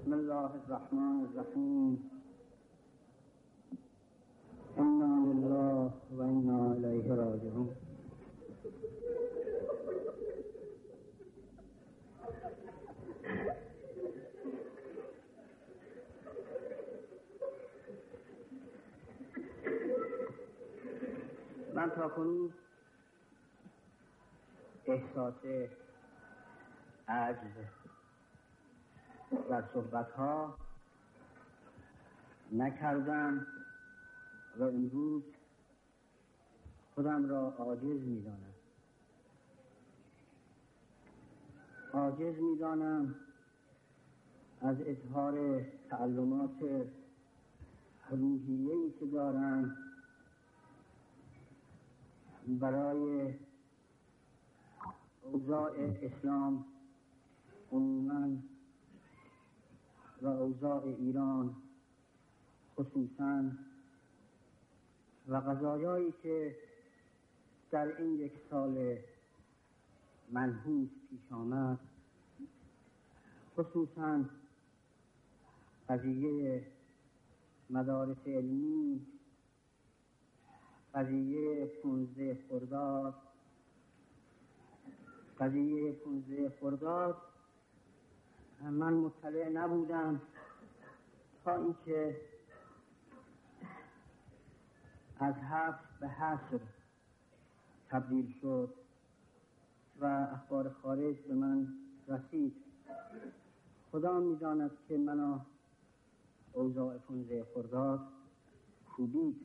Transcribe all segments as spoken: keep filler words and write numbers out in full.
بسم الله الرحمن الرحیم. انا لله و انا الیه راجعون. من تا کنون احساس عجز در صحبت‌ها نکردم و امروز خودم را عاجز می‌دانم. عاجز می‌دانم از اظهار تعلمات روحیه‌ای که دارم برای اوضاع اسلام عموماً و اوضاع ایران خصوصاً و قضایایی که در این یک سال منحوس پیش آمد، خصوصاً قضیه مدارس علمی، قضیه پونزده خرداد قضیه پونزده خرداد من مطلع نبودم تا اینکه از هفت به حصر تبدیل شد و اخبار خارج به من رسید. خدا می‌داند که منو اوضاع پونزده خرداد کوبید.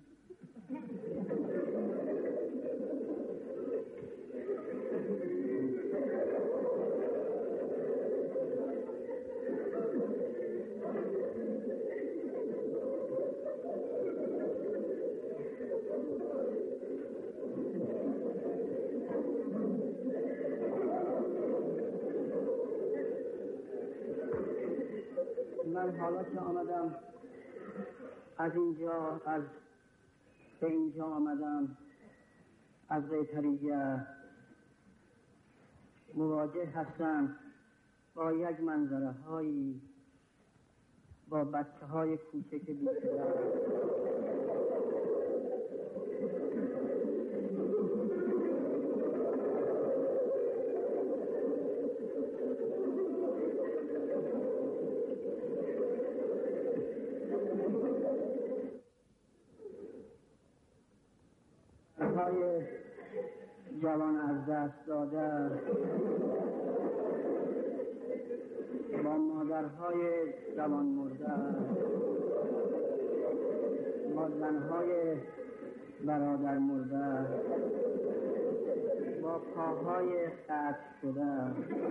من حالا که آمدم از اینجا از به اینجا آمدم از قیطریه مواجه هستم با یک منظره هایی، با بچه های کوچک بی‌پدر، های جوان از دست داده، با مادرهای جوان مرده، با زنهای برادر مرده، با پاهای قطع شده،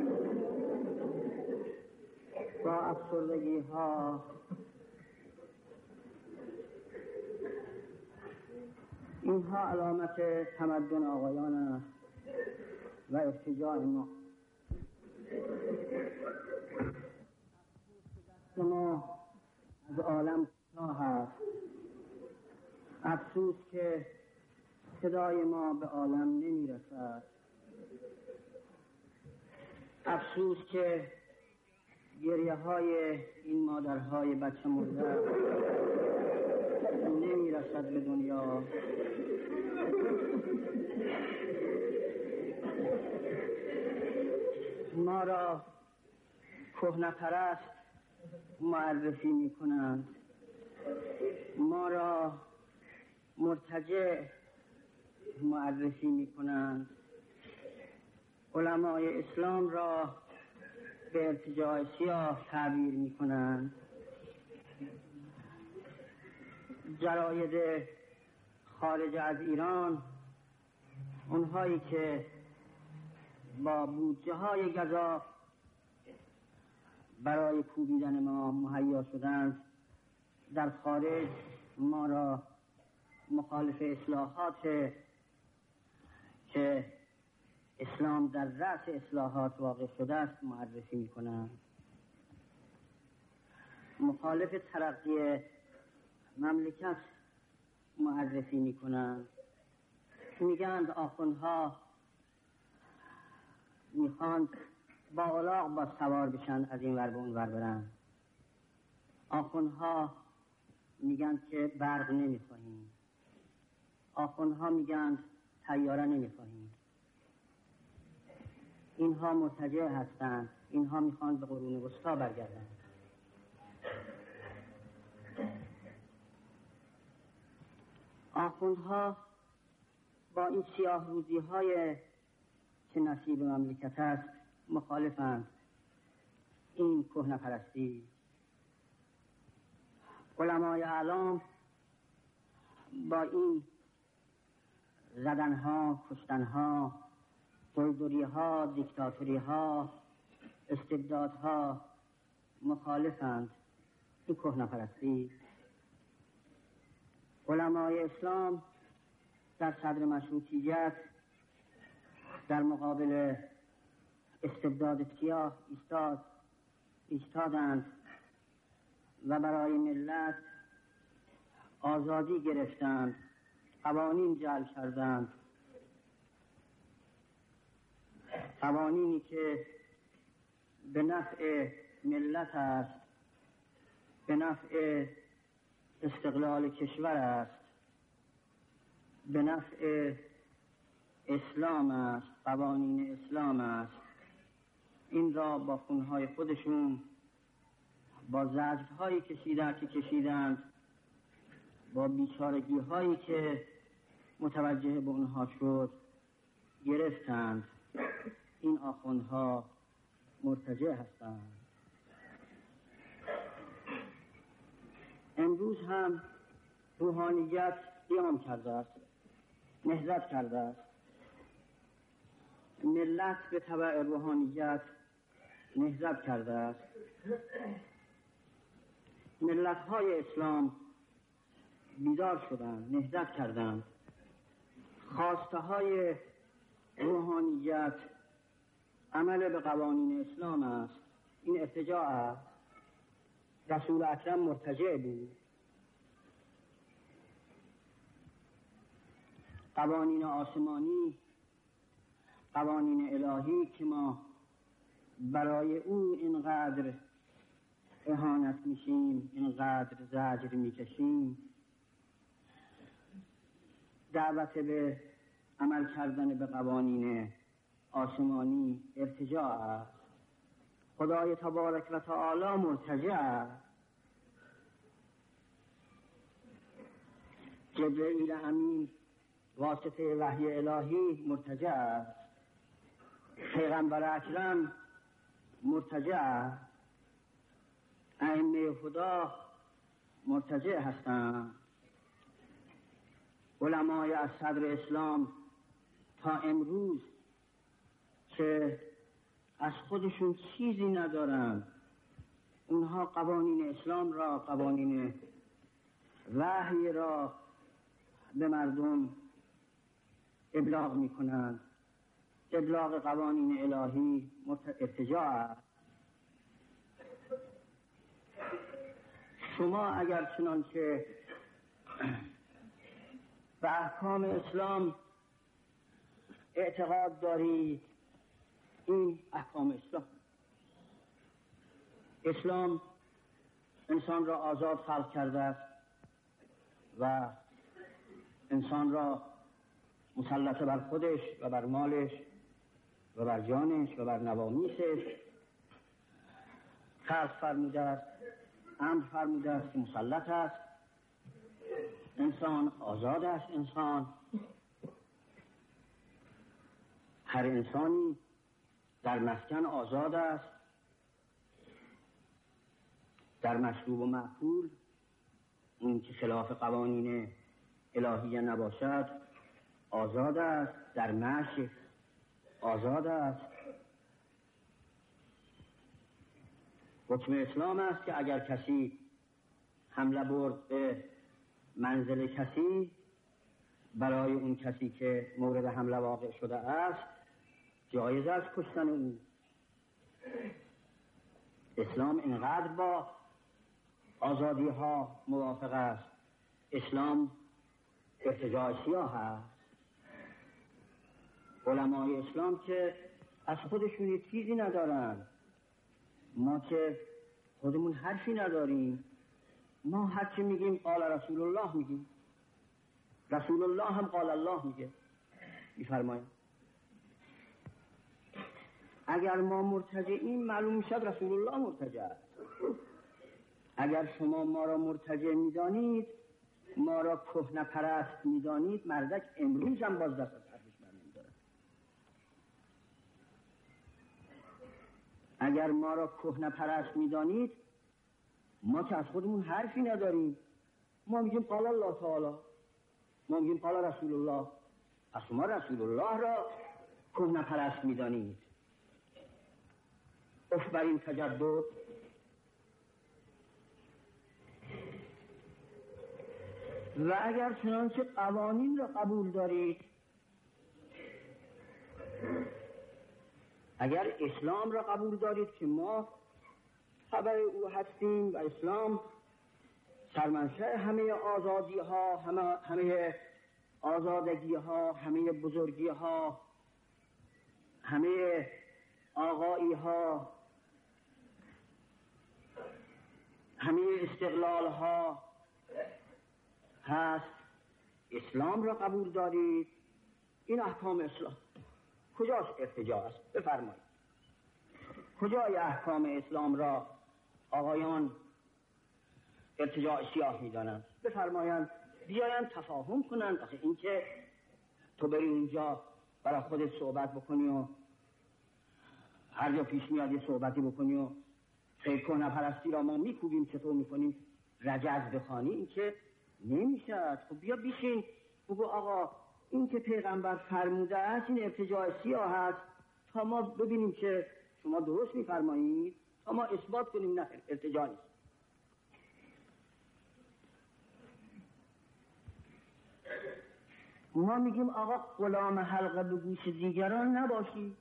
با افسردگی ها، اینها علامت تمدن آقایان است و ارتجاع ما. ما از عالم کوتاه است. افسوس که صدای ما به عالم نمی رسد. افسوس که گریه های این مادرهای بچه مرده نمی رسد به دنیا. ما را کهنه‌پرست معرفی می کنند، ما را مرتجع معرفی می کنند، علمای اسلام را به ارتجاع سیاه تعبیر می کنند، جراید خارج از ایران، اونهایی که با بودجه های گزاف برای کوبیدن ما مهیا شدند، در خارج ما را مخالف اصلاحات که اسلام در رأس اصلاحات واقع شده است معرفی می کنند، مخالف ترقی مملکت معرفی می کنند. میگند آخوندها میخواند با الاغ با سوار بشن از این ور به اون ور برن. آخوندها میگن که برق نمیخواهیم، آخوندها میگن طیاره نمیخواهیم. اینها مرتجع هستند، اینها میخوان به قرون وسطی برگردند. آخوندها با این سیاه روزی های که نصیب مملکت است مخالفند. این کهنه پرستی. علمای اعلام با این زدنها، کشتنها، دلدوریها، دیکتاتوریها، استبدادها مخالفند. این کهنه پرستی. علمای اسلام در صدر مشروطیت در مقابل استبداد سیاه ایستاد ایستادند و برای ملت آزادی گرفتند، قوانین جعل کردند، قوانینی که به نفع ملت است، به نفع استقلال کشور است، به نفع اسلام است، قوانین اسلام است. این را با خونهای خودشون، با زجرهایی کشیدند که کشیدند، با بیچارگی هایی که متوجه به اونها شد گرفتند. این آخوندها مرتجع هستند. امروز هم روحانیت قیام کرده است، نهضت کرده است. ملت به تبع روحانیت نهضت کرده است. ملت‌های اسلام بیدار شدند، نهضت کردند. خواسته های روحانیت عمل به قوانین اسلام است. این ارتجاع است. رسول اکرم مرتجع بود. قوانین آسمانی، قوانین الهی که ما برای او اینقدر اهانت میشیم، اینقدر زجر میکشیم، دعوت به عمل کردن به قوانین آسمانی ارتجاع است. خدای تبارک و تعالی مرتجع است. جبرئیل امین واسطه وحی الهی مرتجع است. پیغمبر اکرم مرتجع است. ائمه خدا مرتجع هستند. علمای از صدر اسلام تا امروز که از خودشون چیزی ندارن، اونها قوانین اسلام را، قوانین وحی را به مردم ابلاغ میکنند. ابلاغ قوانین الهی ارتجاع است. شما اگر چنانچه به احکام اسلام اعتقاد دارید، این احکام اسلام. اسلام انسان را آزاد خلق کرده است و انسان را مسلط بر خودش و بر مالش و بر جانش و بر نوامیسش خلق فرموده است، امر فرموده است که مسلط است. انسان آزاد است. انسان، هر انسانی در مسکن آزاد است، در مشروب و مأکول، اون که خلاف قوانین الهیه نباشد آزاد است، در معاش آزاد است. حکم اسلام است که اگر کسی حمله برد به منزل کسی، برای اون کسی که مورد حمله واقع شده است جایز است کشتن او. اسلام اینقدر با آزادی ها موافق است. اسلام ارتجاع سیاه است. علمای اسلام که از خودشون یک چیزی ندارن، ما که خودمون حرفی نداریم، ما هرچی میگیم قال رسول الله میگیم، رسول الله هم قال الله میگه. میفرمایید اگر ما مرتجعیم معلوم میشد رسول الله مرتجع است. اگر شما ما را مرتجع میدانید، ما را کهنه پرست میدانید، مردک امروز هم باز دست از حرفش برنمی‌دارد. اگر ما را کهنه پرست میدانید، ما که از خودمون حرفی نداریم. ما میگیم قال الله تعالی، ما میگیم قال رسول الله. از شما رسول الله را کهنه پرست میدانید. اف بر این تجدد. و اگر چنانچه قوانین را قبول دارید، اگر اسلام را قبول دارید که ما تبع او هستیم و اسلام سرمنشأ همه آزادی ها، همه, همه آزادگی ها، همه بزرگی ها، همه آقایی ها، همه استقلال ها هست، اسلام را قبول دارید، این احکام اسلام کجاست ارتجاع است؟ بفرمایید کجای احکام اسلام را آقایان ارتجاع سیاه می‌دانند؟ بفرمایند بیایند تفاهم کنند. آخه این که تو بری اونجا برای خودت صحبت بکنی و هر جا پیش میاد یه صحبتی بکنی و خیلی کهنه پرستی را ما میکوبیم چطور میکنیم رجز بخوانی، این که نمیشد. خب بیا بیشین بگو آقا این که پیغمبر فرموده است این ارتجاع سیاه است، تا ما ببینیم که شما درست میفرمایید، تا ما اثبات کنیم نه ارتجاع نیست. ما میگیم آقا غلام حلقه به گوش دیگران نباشی.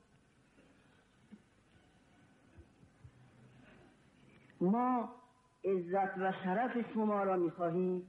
ما عزت و شرف شما را میخواهیم.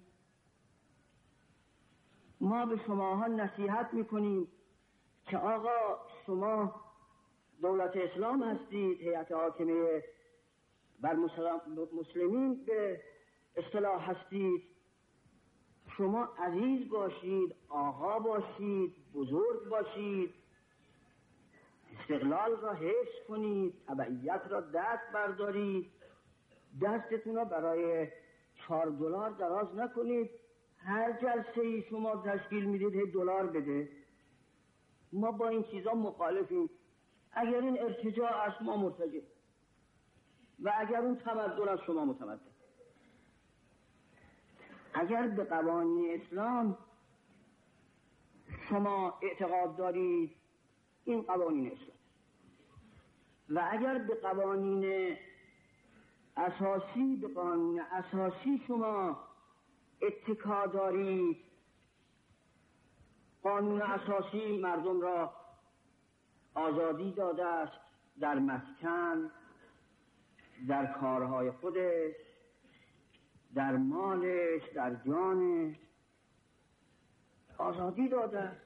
ما به شماها نصیحت میکنیم که آقا شما دولت اسلام هستید، هیئت حاکمه بر مسلمین به اصطلاح هستید، شما عزیز باشید، آقا باشید، بزرگ باشید، استقلال را حفظ کنید، تبعیت را دست بردارید، دستتون را برای چهار دلار دراز نکنید، هر جلسه ای شما تشکیل میدید دلار بده. ما با این چیزا مخالفیم. اگر این ارتجاع است ما مرتجع، و اگر اون تمدن از شما متمدن. اگر به قوانین اسلام شما اعتقاد دارید این قوانین اسلام، و اگر به قوانین اساسی به قانون اساسی شما اتکا دارید، قانون اساسی مردم را آزادی داده است در مسکن، در کارهای خودش، در مالش، در جانش آزادی داده است.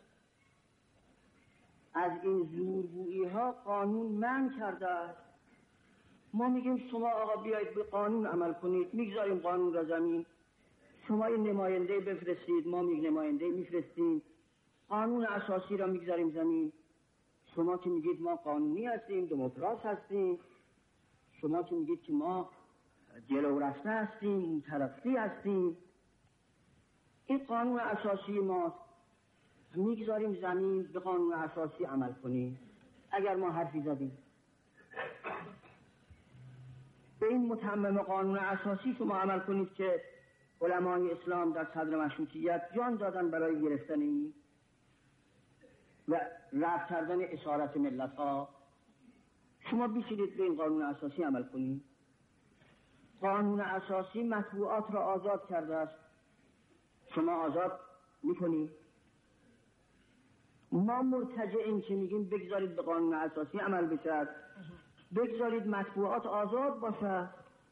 از این زورگویی ها قانون منع کرده است. ما میگیم شما آقا بیایید به قانون عمل کنید، میگذاریم قانون را زمین، شما این نماینده بفرستید، ما میگ نماینده میفرستیم، قانون اساسی را میگذاریم زمین. شما که میگید ما قانونی هستیم، دموکراس هستیم، شما که میگید که ما جلو رفته هستیم، طرفی هستیم، این قانون اساسی ماست، میگذاریم زمین، به قانون اساسی عمل کنیم. اگر ما حرفی زدیم به این متمم قانون اساسی شما عمل کنید که علمای اسلام در صدر مشروطیت جان دادن برای گرفتن این و رفع کردن اسارت ملت ها، شما بیشیدید به این قانون اساسی عمل کنید. قانون اساسی مطبوعات را آزاد کرده است، شما آزاد میکنید. ما مرتجعیم که میگیم بگذارید به قانون اساسی عمل بشد، بگذارید مطبوعات آزاد باشد.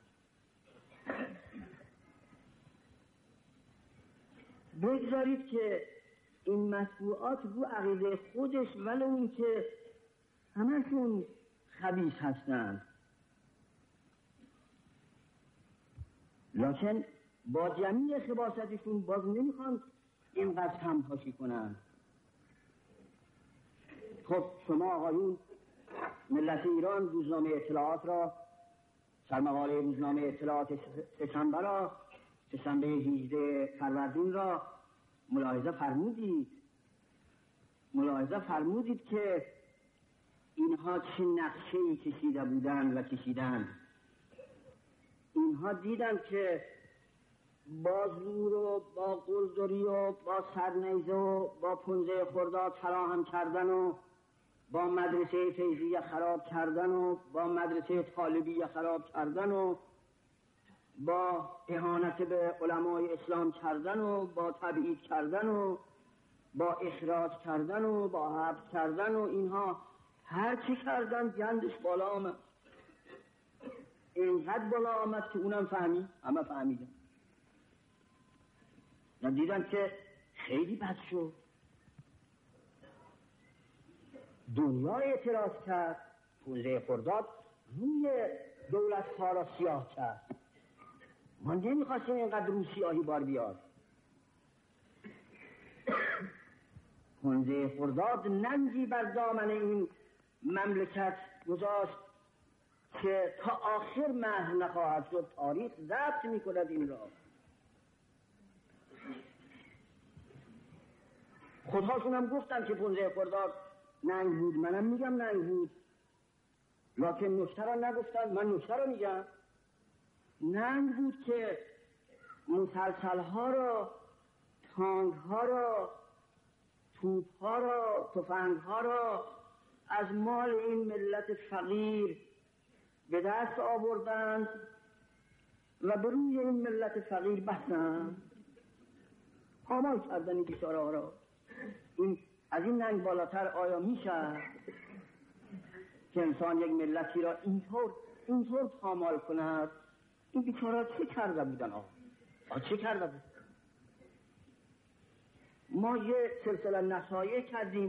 بگذارید که این مطبوعات رو عقیده خودش ولو این که همشون خبیث هستند، لکن با جمعی خباستشون باز نمیخوان اینقدر همپاشی کنن. خب شما آقایون ملت ایران روزنامه اطلاعات را، سرمقاله روزنامه اطلاعات سه‌شنبه را، سه‌شنبه هجدهم فروردین را ملاحظه فرمودید ملاحظه فرمودید که اینها چه نقشه‌ای کشیده بودند و کشیدند. اینها دیدن که با زور و با قلدری و با سرنیزه و با پنجه خرداد فراهم کردن و با مدرسه فیضیه خراب کردن و با مدرسه طالبیه خراب کردن و با اهانت به علمای اسلام کردن و با تبعید کردن و با اخراج کردن و با حبس کردن و اینها هر چی کردن گندش بالا آمد. اینقدر بالا آمد که اونم فهمید، همه فهمیدن. دیدن که خیلی بد شد. دنیا اعتراض کرد، پونزده خرداد روی دولت ها را سیاه کرد. ما نمیخواستیم اینقدر رو سیاهی بار بیاد. پونزده خرداد ننگی بر دامن این مملکت گذاشت که تا آخر محو نخواهد شد. تاریخ ضبط میکند این را. خودهاشون هم گفتن که پونزده خرداد ننگ بود. منم میگم ننگ بود، لکن نکته را نگفتن. من نکته را میگم. ننگ بود که مسلسل ها را، تانک ها را، توپ ها را، تفنگ ها را از مال این ملت فقیر به دست آوردند و به روی این ملت فقیر بستند. پامال کردن این بیچاره ها را. این از این ننگ بالاتر آیا میشه که انسان یک ملتی را اینطور اینطور پامال کند؟ این بیچاره چه کرده بودن؟ آقا آه چه کرده بود؟ ما یه سلسله نصایح کردیم،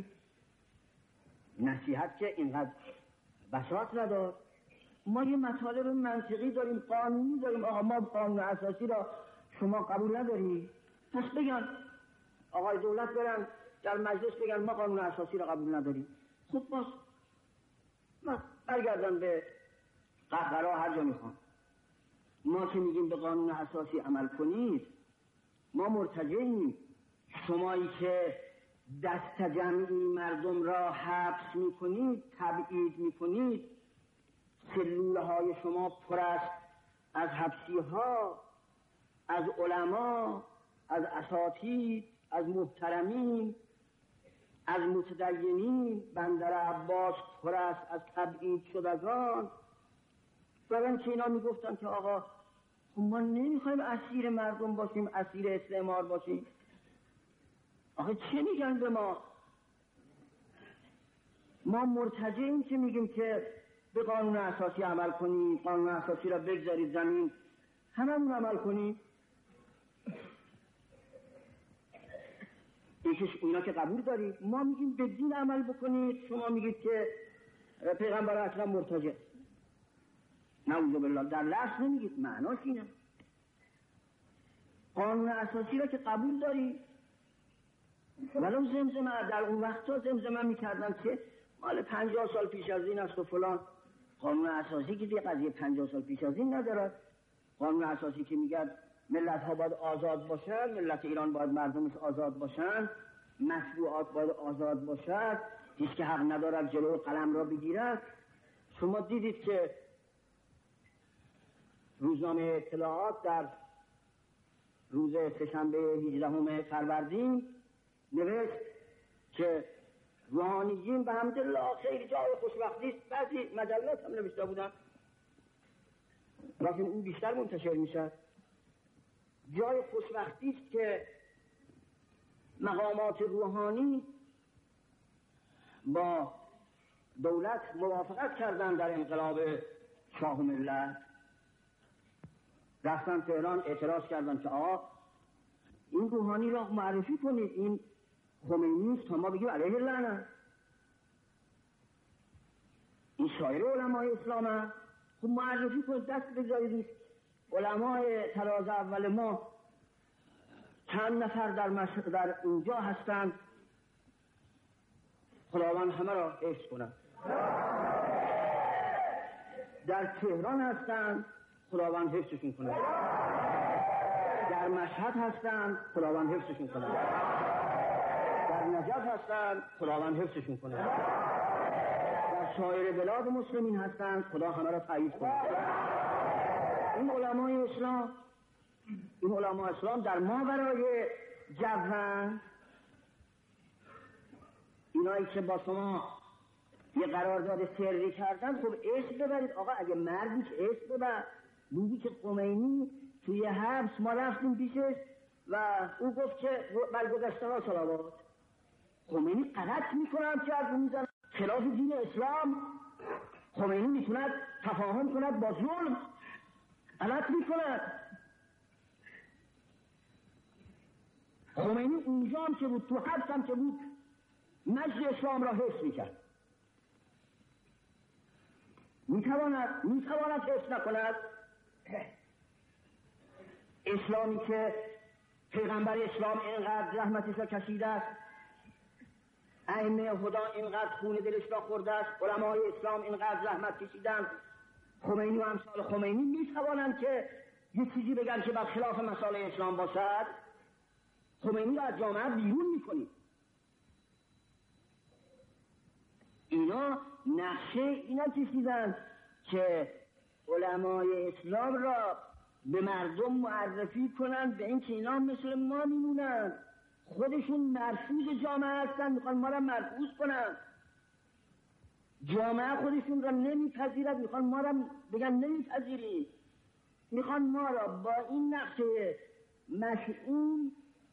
نصیحت که اینقدر بساط ندار. ما یه مطالب منطقی داریم، قانونی داریم. آقا ما قانون اساسی را شما قبول نداری، پس بگن آقای دولت برن در مجلس بگن ما قانون اساسی را قبول نداریم. خب باز ما برگردن به قهقرا هر جا میخوان. ما که میگیم به قانون اساسی عمل کنید، ما مرتجعیم. شمایی که دست جمعی مردم را حبس میکنید، تبعید میکنید، سلوله های شما پر است از حبسی ها، از علما، از اساتید، از محترمین، از متدینین. بندر عباس پر است از تبعید شدگان. برای که اینا میگفتن که آقا ما نمیخوایم اسیر مردم باشیم، اسیر استعمار باشیم. آخه چه میگن به ما؟ ما مرتجعیم که میگیم که به قانون اساسی عمل کنید، قانون اساسی را بگذارید زمین، هممون عمل کنید. یکیش اینا که قبول دارید. ما میگیم به دین عمل بکنید، شما میگید که پیغمبر اکرم مرتجع. نعوذ بالله. در لفظ نمیگید، معناش اینه. قانون اساسی را که قبول دارید، ولو زمزمه در اون وقتا زمزمه میکردن که مال پنجاه سال پیش از این است و فلان. قانون اساسی که دیگه قضیه پنجاه سال پیش از این ندارد. قانون اساسی که میگه ملت ها باید آزاد باشن، ملت ایران باید مردمش آزاد باشن، مطبوعات باید آزاد باشد، هیچ که حق ندارد جلوی قلم را بگیرد. شما دیدید که روزنامه اطلاعات در روز سه‌شنبه هجدهم فروردین نوشت که روحانیین به حمدالله خیلی جای خوشبختی است. بعضی مجلات هم نوشته بودن، لیکن این بیشتر منتشر میشه. جای خوشبختی است که مقامات روحانی با دولت موافقت کردن در انقلاب شاه ملت. رفتن تهران اعتراض کردن که آقا این روحانی را معرفی کنید، این خمینی است تا ما بگیم علیه لعنت. این شاعر علمای اسلام است، خب معرفی کنید، دست بگذارید. علمای تراز اول ما چند نفر در, مش... در اینجا هستند، خداوند همه را حفظ کند. در تهران هستند، خداوند حفظشون کند. در مشهد هستند، خداوند حفظشون کند. در نجف هستند، خداوند حفظشون کند. در سایر بلاد مسلمین هستند، خدا همه را تایید کند. این علمای اسلام این علمای اسلام در ما برای جوان، اینایی که با شما یه قرارداد سری کردن، خب اسم ببرید. آقا اگه مردی که اسم ببر. بودی که خمینی توی حبس ما رفتیم پیشش و او گفت که برگذشته ها صلوات. خمینی غلط میکنم که از میزن خلاف دین اسلام. خمینی میتوند تفاهم کند با ظلم، غلط میکند. خمینی اونجا هم که بود، تو حبس هم که بود، مجد اسلام را حفظ میکرد. میتواند میتواند حفظ نکند. اسلامی که پیغمبر اسلام اینقدر زحمتش را کشیده است، ائمه هدا اینقدر خون دلش را خورده است، علمای اسلام اینقدر زحمت کشیدند، خمینی و امثال خمینی میتوانند که یه چیزی بگن که برخلاف مسائل اسلام باشد. خمینی را از جامعه بیرون میکنید. اینا نقشه اینا کشیدن که علمای اسلام را به مردم معرفی کنند به این که اینا مثل ما میمونن، خودشون مرفوض جامعه هستن، میخوان ما را مرفوض کنن. جامعه خودشون را نمیپذیرد، میخوان ما را بگن نمیپذیریم. میخوان ما را با این نقشه مشعوم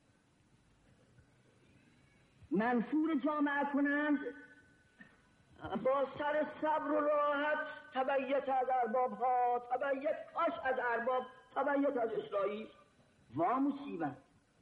منفور جامعه کنند. با سر صبر و راحت تبعیت از ارباب ها، تبعیت کاش از ارباب، تبعیت از اسرائیل. وا مصیبت.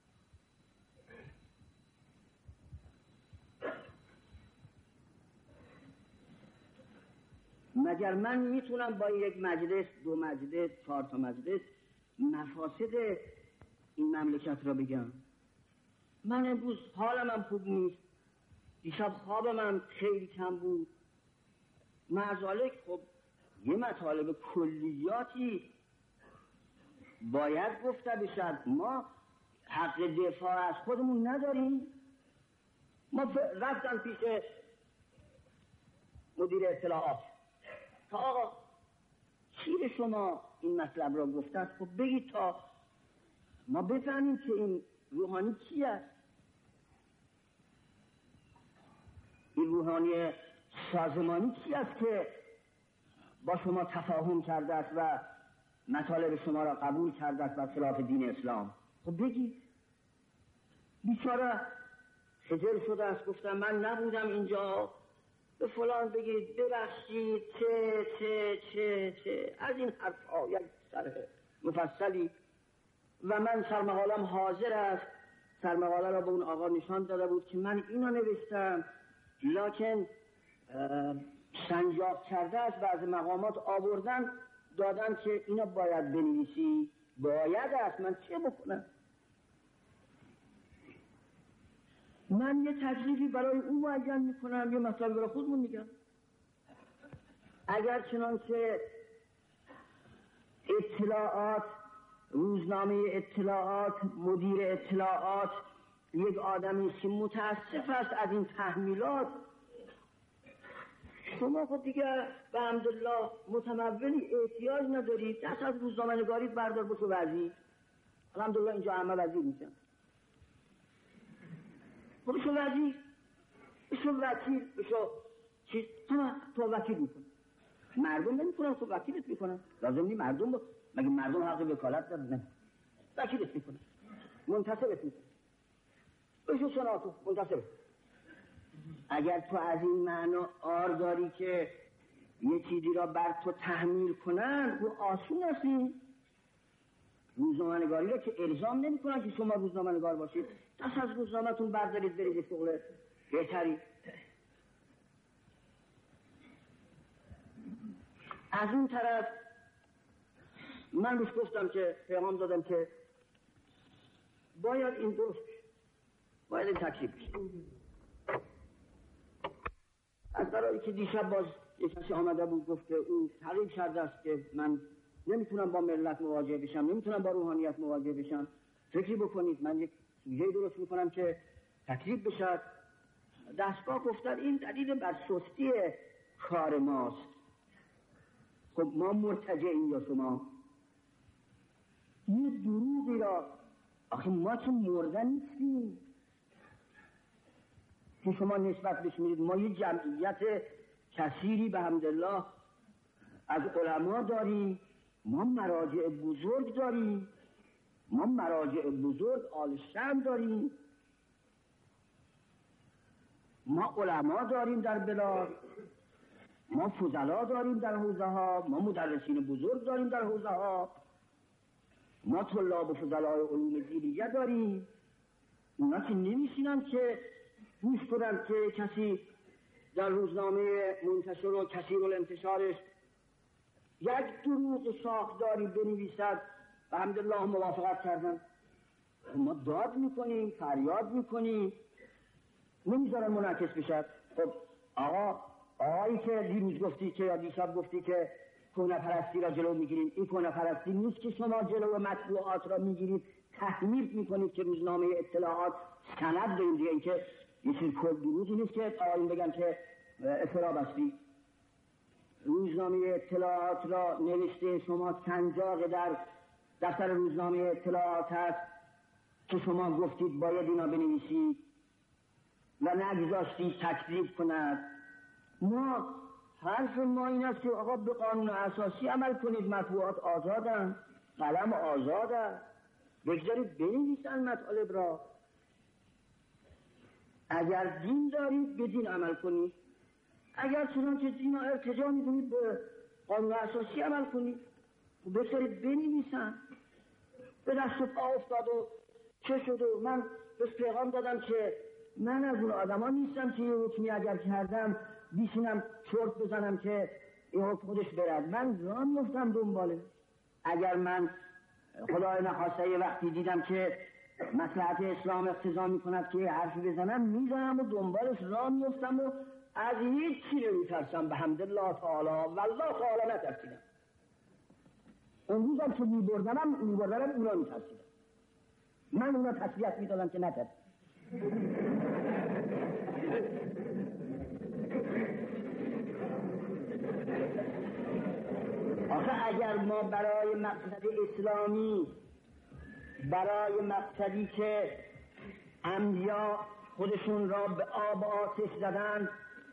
مگر من میتونم با یک مجلس، دو مجلس، چهار تا مجلس مفاسد این مملکت را بگم؟ من امروز حالم هم خوب نیست، دیشب خوابم هم خیلی کم بود. معذالک خب یه مطالب کلیاتی باید گفته بشد. ما حق دفاع از خودمون نداریم. ما رفتن پیش مدیر اطلاعات تا آقا چیه شما این مطلب را گفته است، خب بگید تا ما بفهمیم که این روحانی کی است. این روحانی سازمانی کی است که با شما تفاهم کرده است و مطالب شما را قبول کرده است و خلاف دین اسلام؟ خب بگید. بیچاره خجل شده است، گفتم من نبودم اینجا، به فلان بگید، ببخشید، چه چه چه چه از این حرف ها یک سر مفصلی. و من سرمقالم حاضر است. سرمقاله را به اون آقا نشان داده بود که من اینو نوشتم، لکن سنجاق کرده است، بعض مقامات آوردن دادن که اینو باید بنویسی. باید است، من چه بکنم؟ من یه تکلیفی برای اون معین میکنم، یه مطلب برای خودمون میگم. اگر چنانچه اطلاعات، روزنامه اطلاعات، مدیر اطلاعات یک آدمی که متاسف است از این تحمیلات، شما خود دیگه به حمدالله متمولی احتیاج ندارید. دست از روزنامه نگاری بردار بشو وزیر. الحمدلله اینجا همه وزیر میشن. بشو وزیر، بشو وکیل، بشو چیز، همه تو وکیل میکن. مردم نمیکنن، تو وکیلت میکنن. لازم نی مردم با... مگه مردم حق وکالت دارن؟ نه، وکیلت میکنن، منتصبت میکنن. بشو سناتو، منتصبت. اگر تو از این معنا آر داری که یه چیزی را بر تو تحمیل کنن، تو آسون هستی. روزنامه نگاری را که الزام نمی کنن که شما روزنامه نگار باشید، دست از روزنامه تون بردارید برید شغل بهتری. از اون طرف من روش گفتم که پیغام دادم که باید این درست بشه، باید این تکلیف بشه. از قراری که دیشب باز یک کسی آمده بود گفت که او تقریب کرده است که من نمیتونم با ملت مواجه بشم، نمیتونم با روحانیت مواجه بشم. فکری بکنید من یک سوژه درست میکنم که تکلیف بشه. دستگاه گفتن این دلیل بر سستی کار ماست. خب ما مرتجعیم یا شما؟ یه دروغی را، آخه ما که مردن نیستیم که شما نسبت بشمید. ما یه جمعیت کثیری به حمدالله از علما داریم، ما مراجع بزرگ داریم، ما مراجع بزرگ آل شم داریم، ما علما داریم در بلاد، ما فضلا داریم در حوزه ها، ما مدرسین بزرگ داریم در حوزه ها، ما طلاب و فضلای علوم دینیه داریم. اونا که نمیشینن که گوش کنن که کسی در روزنامه منتشر و کثیر الانتشارش یک دروغ ساختاری بنویسد و الحمدلله موافقت کردن. ما داد میکنیم، فریاد میکنیم، نمیذارن منعکس بشد. خب آقا آقایی که دیروز گفتی که یا دیشب گفتی که کهنه پرستی را جلو میگیرید، این کهنه پرستی نیست که شما جلو مطبوعات را میگیرید تحمیل میکنید که روزنامه اطلاعات سند داریم دیگه. این که یه چیز کل دروغی نیست که آقایون بگن که افترا بستی. روزنامه اطلاعات را نوشته شما سنجاق در دفتر روزنامه اطلاعات هست که شما گفتید باید اینا بنویسید و نگذاشتید تکذیب کند. ما حرف ما این است که آقا به قانون اساسی عمل کنید، مطبوعات آزادن، قلم آزاده، بگذارید بنویسن مطالب را. اگر دین دارید به دین عمل کنید، اگر چنانچه دین را ارتجاع می‌کنید به قانون اساسی عمل کنید، بگذارید بنویسن. به دست پا افتاد و چه شد و من بهش پیغام دادم که من از اون آدم ها نیستم که یه حکمی اگر کردم بیشینم چرت بزنم که این حکم خودش برد. من راه میفتم دنباله. اگر من خدای نخواسته یه وقتی دیدم که مصلحت اسلام اقتضا میکند که حرفی بزنم میزنم و دنبالش راه میفتم و از هیچ چی نمیترسم به حمدالله تعالی والله تعالی نترسیدم. اون روزم که میبردنم میبردنم اونا میترسیدم. من اونا تسلیت میدادم که نترسید. آخه اگر ما برای مقصد اسلامی، برای مقصدی که انبیا خودشون را به آب آتش زدند،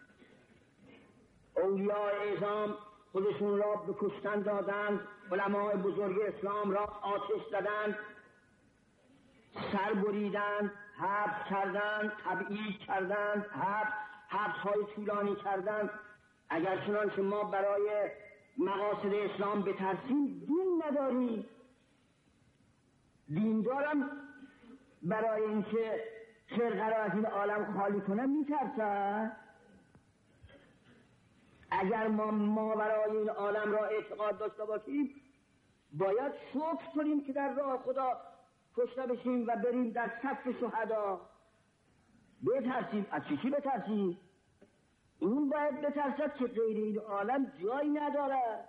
اولیاء اعظام خودشون را به کشتن دادند، علماء بزرگ اسلام را آتش زدند، سر بریدند، حبس کردند، تبعید کردند، حبس حبس‌های طولانی کردند. اگر چنانچه ما برای مقاصد اسلام بترسیم دین نداریم. دین دارم برای اینکه خرقه را از این عالم خالی کنم میترسم. اگر ما ما برای این عالم را اعتقاد داشته باشیم باید شکر کنیم که در راه خدا کشته بشیم و بریم در صف شهدا. بترسیم. از چی چی بترسیم؟ این باید بترسد که غیر این عالم جایی نداره.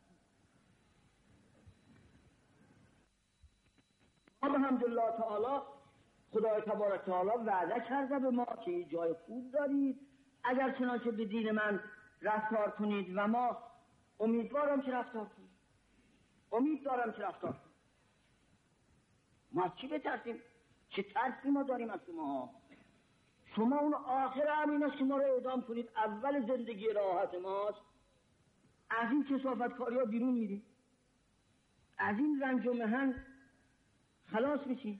الحمدلله تعالی خدای تبارک تعالی وعده کرده به ما که جای خوب دارید اگر چنانچه به دین من رفتار کنید و ما امیدوارم که رفتار کنید. امید دارم که رفتار کنید. ما از چی بترسیم؟ چه ترسی ما داریم از شما؟ شما اون آخر همین شما رو اعدام کنید، اول زندگی راحت ماست. از این کثافت کاری ها بیرون میریم، از این رنج و محن خلاص میشیم.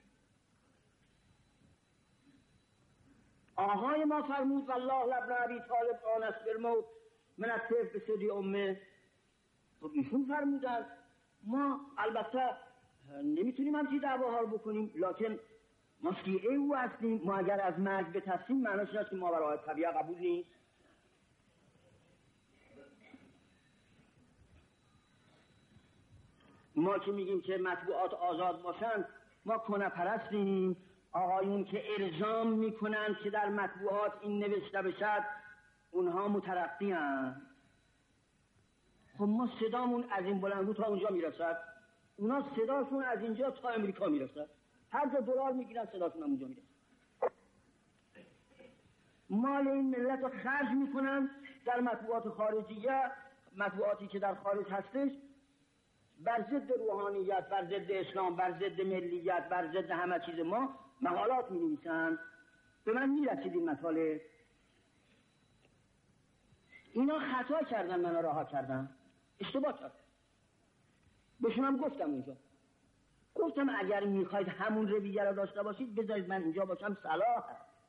آقای ما فرمود والله لبن ابی طالب آنس بالموت من الطفل به صدی امه. تو ایشون فرمودن. ما البته نمیتونیم همچی دعواها رو بکنیم، لکن ما شیعه او هستیم. ما اگر از مرگ بترسیم معناش این است که ما برای طبیعه قبول نیست. ما که میگیم که مطبوعات آزاد باشن، ما کنه پرستیم. آقایون که الزام میکنن که در مطبوعات این نوشته بشد، اونها مترقی هستند. خب ما صدامون از این بلندگو تا اونجا میرسد، اونا صداشون از اینجا تا امریکا میرسد، هر جا دلار میگیرن صداشون هم اونجا میرسد. مال این ملت رو خرج میکنن در مطبوعات خارجیه، مطبوعاتی که در خارج هستش، بر ضد روحانیت، بر ضد اسلام، بر ضد ملیت، بر ضد همه چیز ما مقالات می نویسن. به من میرسید این مطالب. اینا خطا کردن، منو رها کردن، اشتباه کردن. بهشونم گفتم اونجا، گفتم اگر میخواید همون رویه رو داشته باشید بذارید من اینجا باشم، صلاح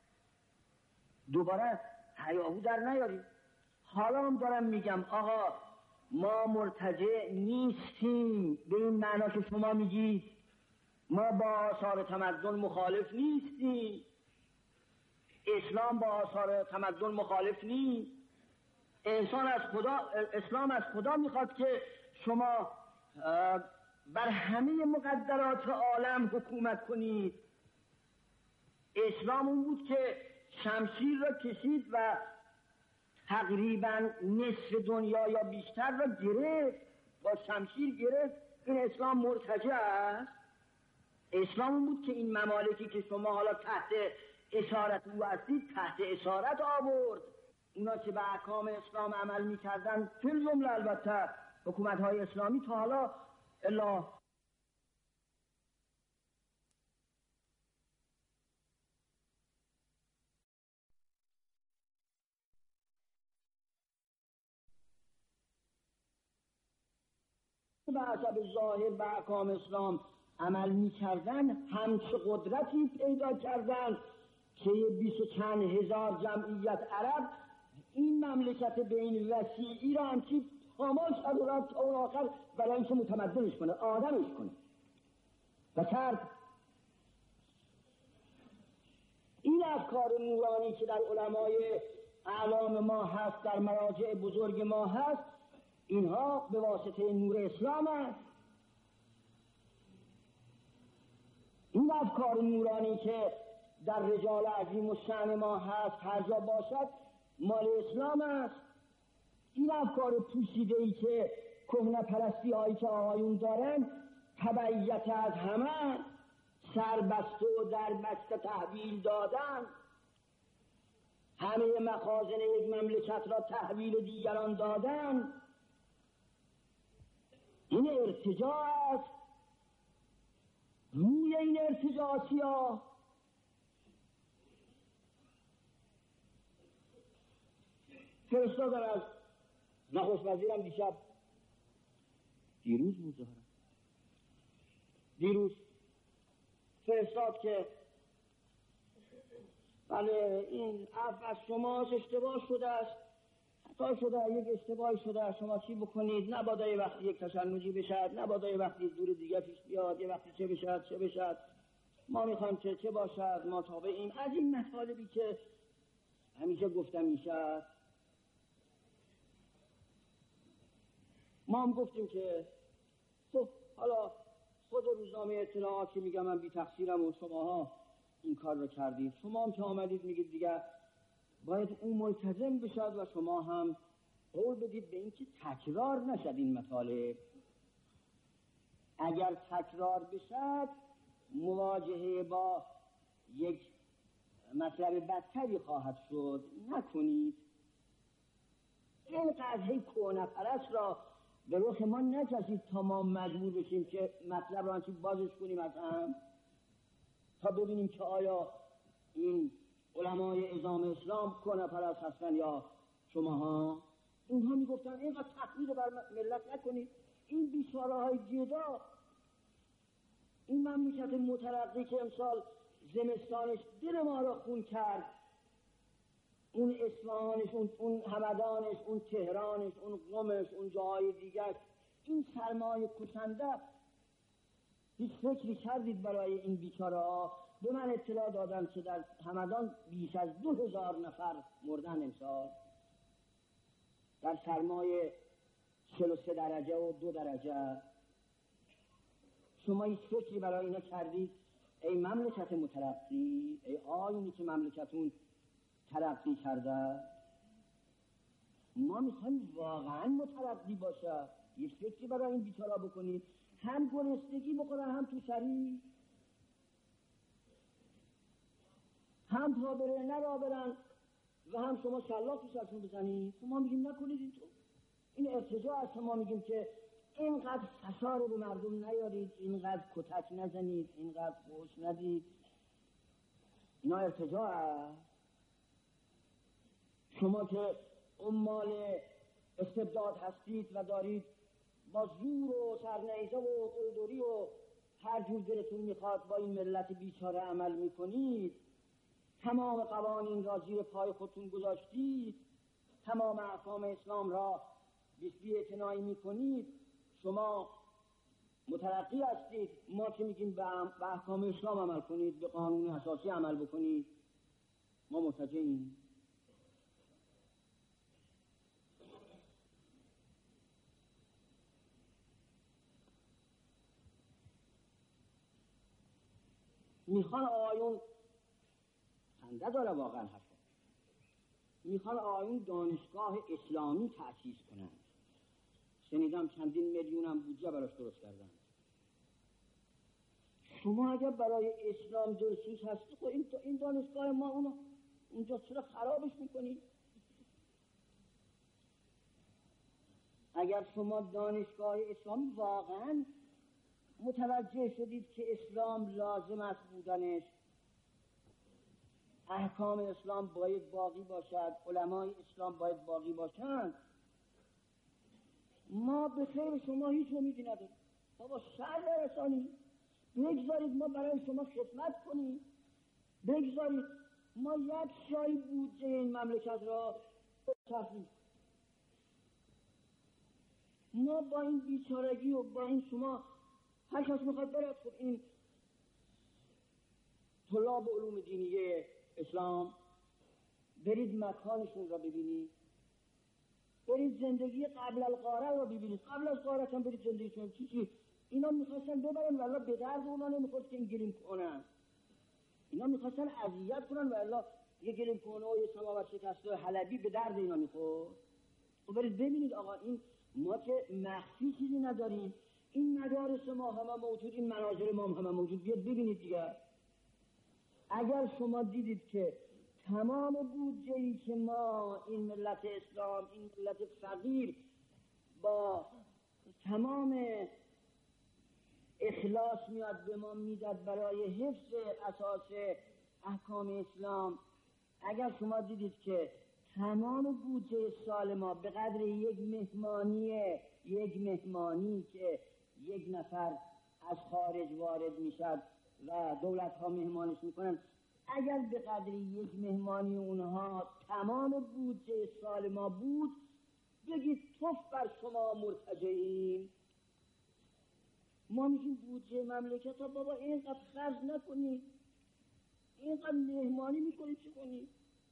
دوباره هیاهو در نیارید. حالا هم دارم میگم آقا ما مرتجع نیستیم به این معنا که شما میگید. ما با آثار تمدن مخالف نیستیم، اسلام با آثار تمدن مخالف نیست. انسان از خدا، اسلام از خدا میخواد که شما بر همه مقدرات عالم حکومت کنید. اسلام اون بود که شمشیر را کشید و تقریبا نصف دنیا یا بیشتر را گرفت، با شمشیر گرفت. این اسلام مرتجع است. اسلام اون بود که این ممالکی که شما حالا تحت اسارت او هستید تحت اسارت آورد. اونا که به احکام اسلام عمل میکردن، فی الجمله البته حکومت‌های اسلامی تا حالا الا به حسب ظاهر به احکام اسلام عمل میکردن، همچه قدرتی پیدا کردن که بیست و چند هزار جمعیت عرب این مملکت بین وسیعی را همچی پامال شد و تا اون آخر برای اینکه متمدنش کنه، آدمش کنه و کرد. این افکار نورانی که در علمای اعلام ما هست، در مراجع بزرگ ما هست، اینها به واسطه نور اسلام است. این افکار نورانی که در رجال عظیم الشأن ما هست، هر جا باشد، مال اسلام است. این افکار پوشیده‌ای که کهنه پرستی هایی که آقایون دارن، تبعیت از همه، سربسته و دربسته تحویل دادن، همه مخازن یک مملکت را تحویل دیگران دادن، این ارتجاع است. روی این ارتجاعاتی ها فرستادن از نخست وزیرم دیشب دیروز بود ظاهرا دیروز فرستاد که بله این عفو از شما اشتباه شده است، خطا شده، یک اشتباهی شده است، شما چی بکنید؟ نبادا یه وقتی یک تشنجی بشد، نبادا یه وقتی دور دیگه پیش بیاد، یه وقتی چه بشد چه بشد، ما میخوایم که چه باشد، ما تابعیم. از این مطالبی که همیشه گفتم میشد. ما هم گفتیم که خب حالا خود روزنامه اطلاعات که میگم من بی تقصیرم و شماها این کار رو کردید، شما هم که آمدید میگید دیگه باید اون ملتزم بشد و شما هم قول بدید به این که تکرار نشد این مطالب. اگر تکرار بشد مواجهه با یک مطلب بدتری خواهد شد. نکنید. این قضیه کهنه پرست را به رخ ما نکشید تا ما مجبور بشیم که مطلب را همچین بازش کنیم از هم تا ببینیم که آیا این علمای عظام اسلام کهنه پرست هستن یا شماها. اینها میگفتن اینقدر تحقیر بر ملت نکنید. این بیچاره های گدا، این مملکت مترقی که امسال زمستانش دل ما را خون کرد، اون اصفهانش، اون, اون همدانش، اون تهرانش، اون قمش، اون جاهای دیگر، این سرمایه کشنده، هیچ فکری کردید برای این بیچاره ها؟ به من اطلاع دادن که در همدان بیش از دو هزار نفر مردن امسال در سرمایه چهل و سه درجه و دو درجه. شما هیچ فکری برای اینا کردید؟ ای مملکت مترقی، ای آیونی که مملکتون ترقی کرده، ما میخوایم واقعا مترقی باشه. یه فکری برای این بیچارا بکنید، هم گرسنگی بخورن، هم تو سری، هم تا بره نرا برن و هم شما شلاق تو سرشون بزنید. ما میگیم نکنید اینطور. این ارتجاع است. ما میگیم که اینقدر فشار رو مردم نیارید، اینقدر کتک نزنید، اینقدر فحش ندید. اینا ارتجاع است. شما که عمال استبداد هستید و دارید با زور و سرنیزه و قلدری و هر جور دلتون میخواد با این ملت بیچاره عمل میکنید، تمام قوانین را زیر پای خودتون گذاشتید، تمام احکام اسلام را بی اعتنایی میکنید، شما مترقی هستید. ما که میگیم به احکام اسلام عمل کنید، به قانون اساسی عمل بکنید، ما مرتجعیم. میخوان آیون خنده داره واقعا حرفا، میخوان آیون دانشگاه اسلامی تأسیس کنند. شنیدم چندین میلیون هم بودجه براش درست کردن. شما اگر برای اسلام دلسوز هستی، خب این این دانشگاه ما اونو اونجا چرا خرابش میکنی؟ اگر شما دانشگاه اسلامی واقعا متوجه شدید که اسلام لازم است بودنش، احکام اسلام باید باقی باشد، علمای اسلام باید باقی باشند، ما به خیر شما هیچ امیدی نداریم. بابا شر برسانید، بگذارید ما برای شما خدمت کنیم، بگذارید ما یک شای بودجه این مملکت را تحصیل. ما با این بیچارگی و با این شما هر کس میخواد برد، خب این طلاب علوم دینیه اسلام برید مکانشون را ببینید، برید زندگی قبل القاره را ببینید. قبل از قاره هم برید زندگیشون چی چی اینا میخواستن ببرن والله به درد اونا نمیخورد که این گریم کنن. اینا میخواستن اذیت کنن والله یه گریم کنه و یه سماوت شکسته حلبی به درد اینا میخورد. خب برید ببینید آقا، این ما که مخفی چیزی نداریم، این مدارس ما همه موجود، این مناظر ما همه موجود. بیاد ببینید دیگه. اگر شما دیدید که تمام بودجه‌ای که ما این ملت اسلام، این ملت فقیر با تمام اخلاص میاد به ما میداد برای حفظ اساس احکام اسلام، اگر شما دیدید که تمام بودجه سال ما به قدر یک مهمانی یک مهمانی که یک نفر از خارج وارد میشد و دولت ها مهمانش میکنن، اگر به قدر یک مهمانی اونها تمام بودجه سال ما بود، بگید توف بر شما مرتجعین. ما میگیم بودجه مملکت ها بابا اینقدر خرج نکنید، اینقدر مهمانی میکنید چی کنید؟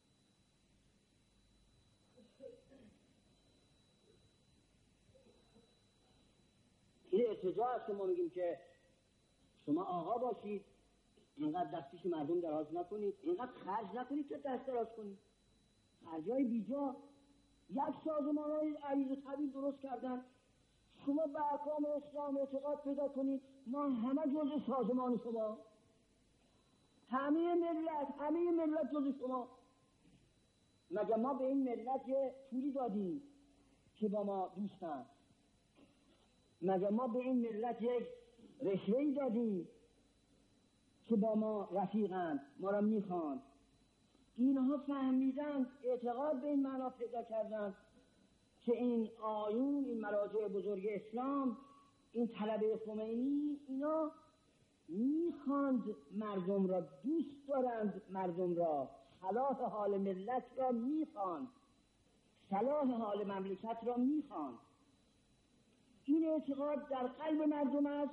این ارتجاع است که ما میگیم که شما آقا باشید، اینقدر دستیش مردم دراز نکنید، اینقدر خرج نکنید که دست دراز کنید. خرجای بیجا. یک سازمان های عریض و طویل درست کردن، شما به احکام اسلام اعتقاد پیدا کنید، ما همه جزء سازمان شما، همه ملت همه ملت جزء شما. مگه ما به این ملت یه پولی دادیم که با ما دوستن؟ مگه ما به این ملت یک رشوه‌ای دادیم که با ما رفیقند، ما را میخوان؟ اینها فهمیدن، اعتقاد به این معنا پیدا کردن که این آیون، این مراجع بزرگ اسلام، این طلبه خمینی، اینا میخواند مردم را، دوست دارند مردم را، صلاح حال ملت را میخواند، صلاح حال مملکت را میخواند. این اعتقاد در قلب مردم است.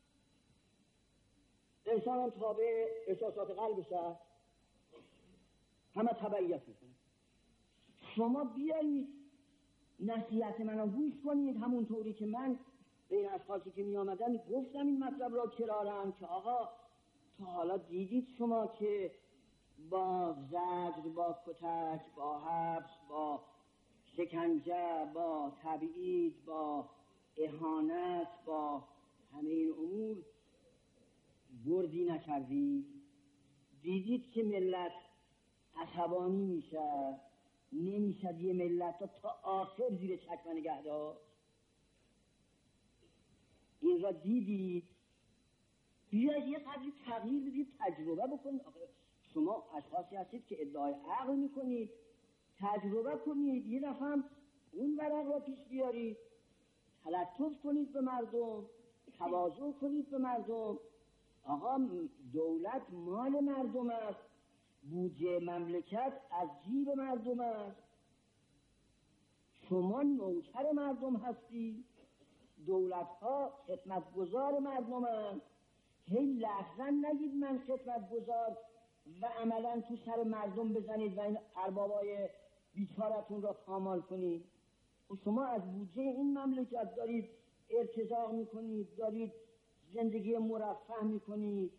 انسان هم تابع احساسات قلبش است، همه تبعیت میکنه. شما بیایید نصیحت منو گوش کنید، همونطوری که من به این اشخاصی که می آمدن گفتم این مطلب را کرارن که آقا تا حالا دیدید شما که با زجر، با کتک، با حبس، با شکنجه، با تبعید، با اهانت، با همه این امور بردی نکردید؟ دیدید که ملت عصبانی میشه، نمیشد یه ملت تا, تا آخر زیر چکمه نگه داشت؟ این را دیدید؟ بیاید یه قدری تغییر بدید، تجربه بکنید. شما اشخاصی هستید که ادعای عقل میکنید، تجربه کنید، یه دفعه اون ورق را پیش بیارید، تلطف کنید به مردم، تواضع کنید به مردم. آقا دولت مال مردم است، بودجه مملکت از جیب مردم است، شما نوکر مردم هستی، دولت ها خدمتگزار مردم است. هی لحظا نگید من خدمتگزار و عملا تو سر مردم بزنید و این اربابای بیچارتون را پامال کنید. و شما از بودجه این مملکت دارید ارتزاق میکنید، دارید زندگی مرفه میکنید.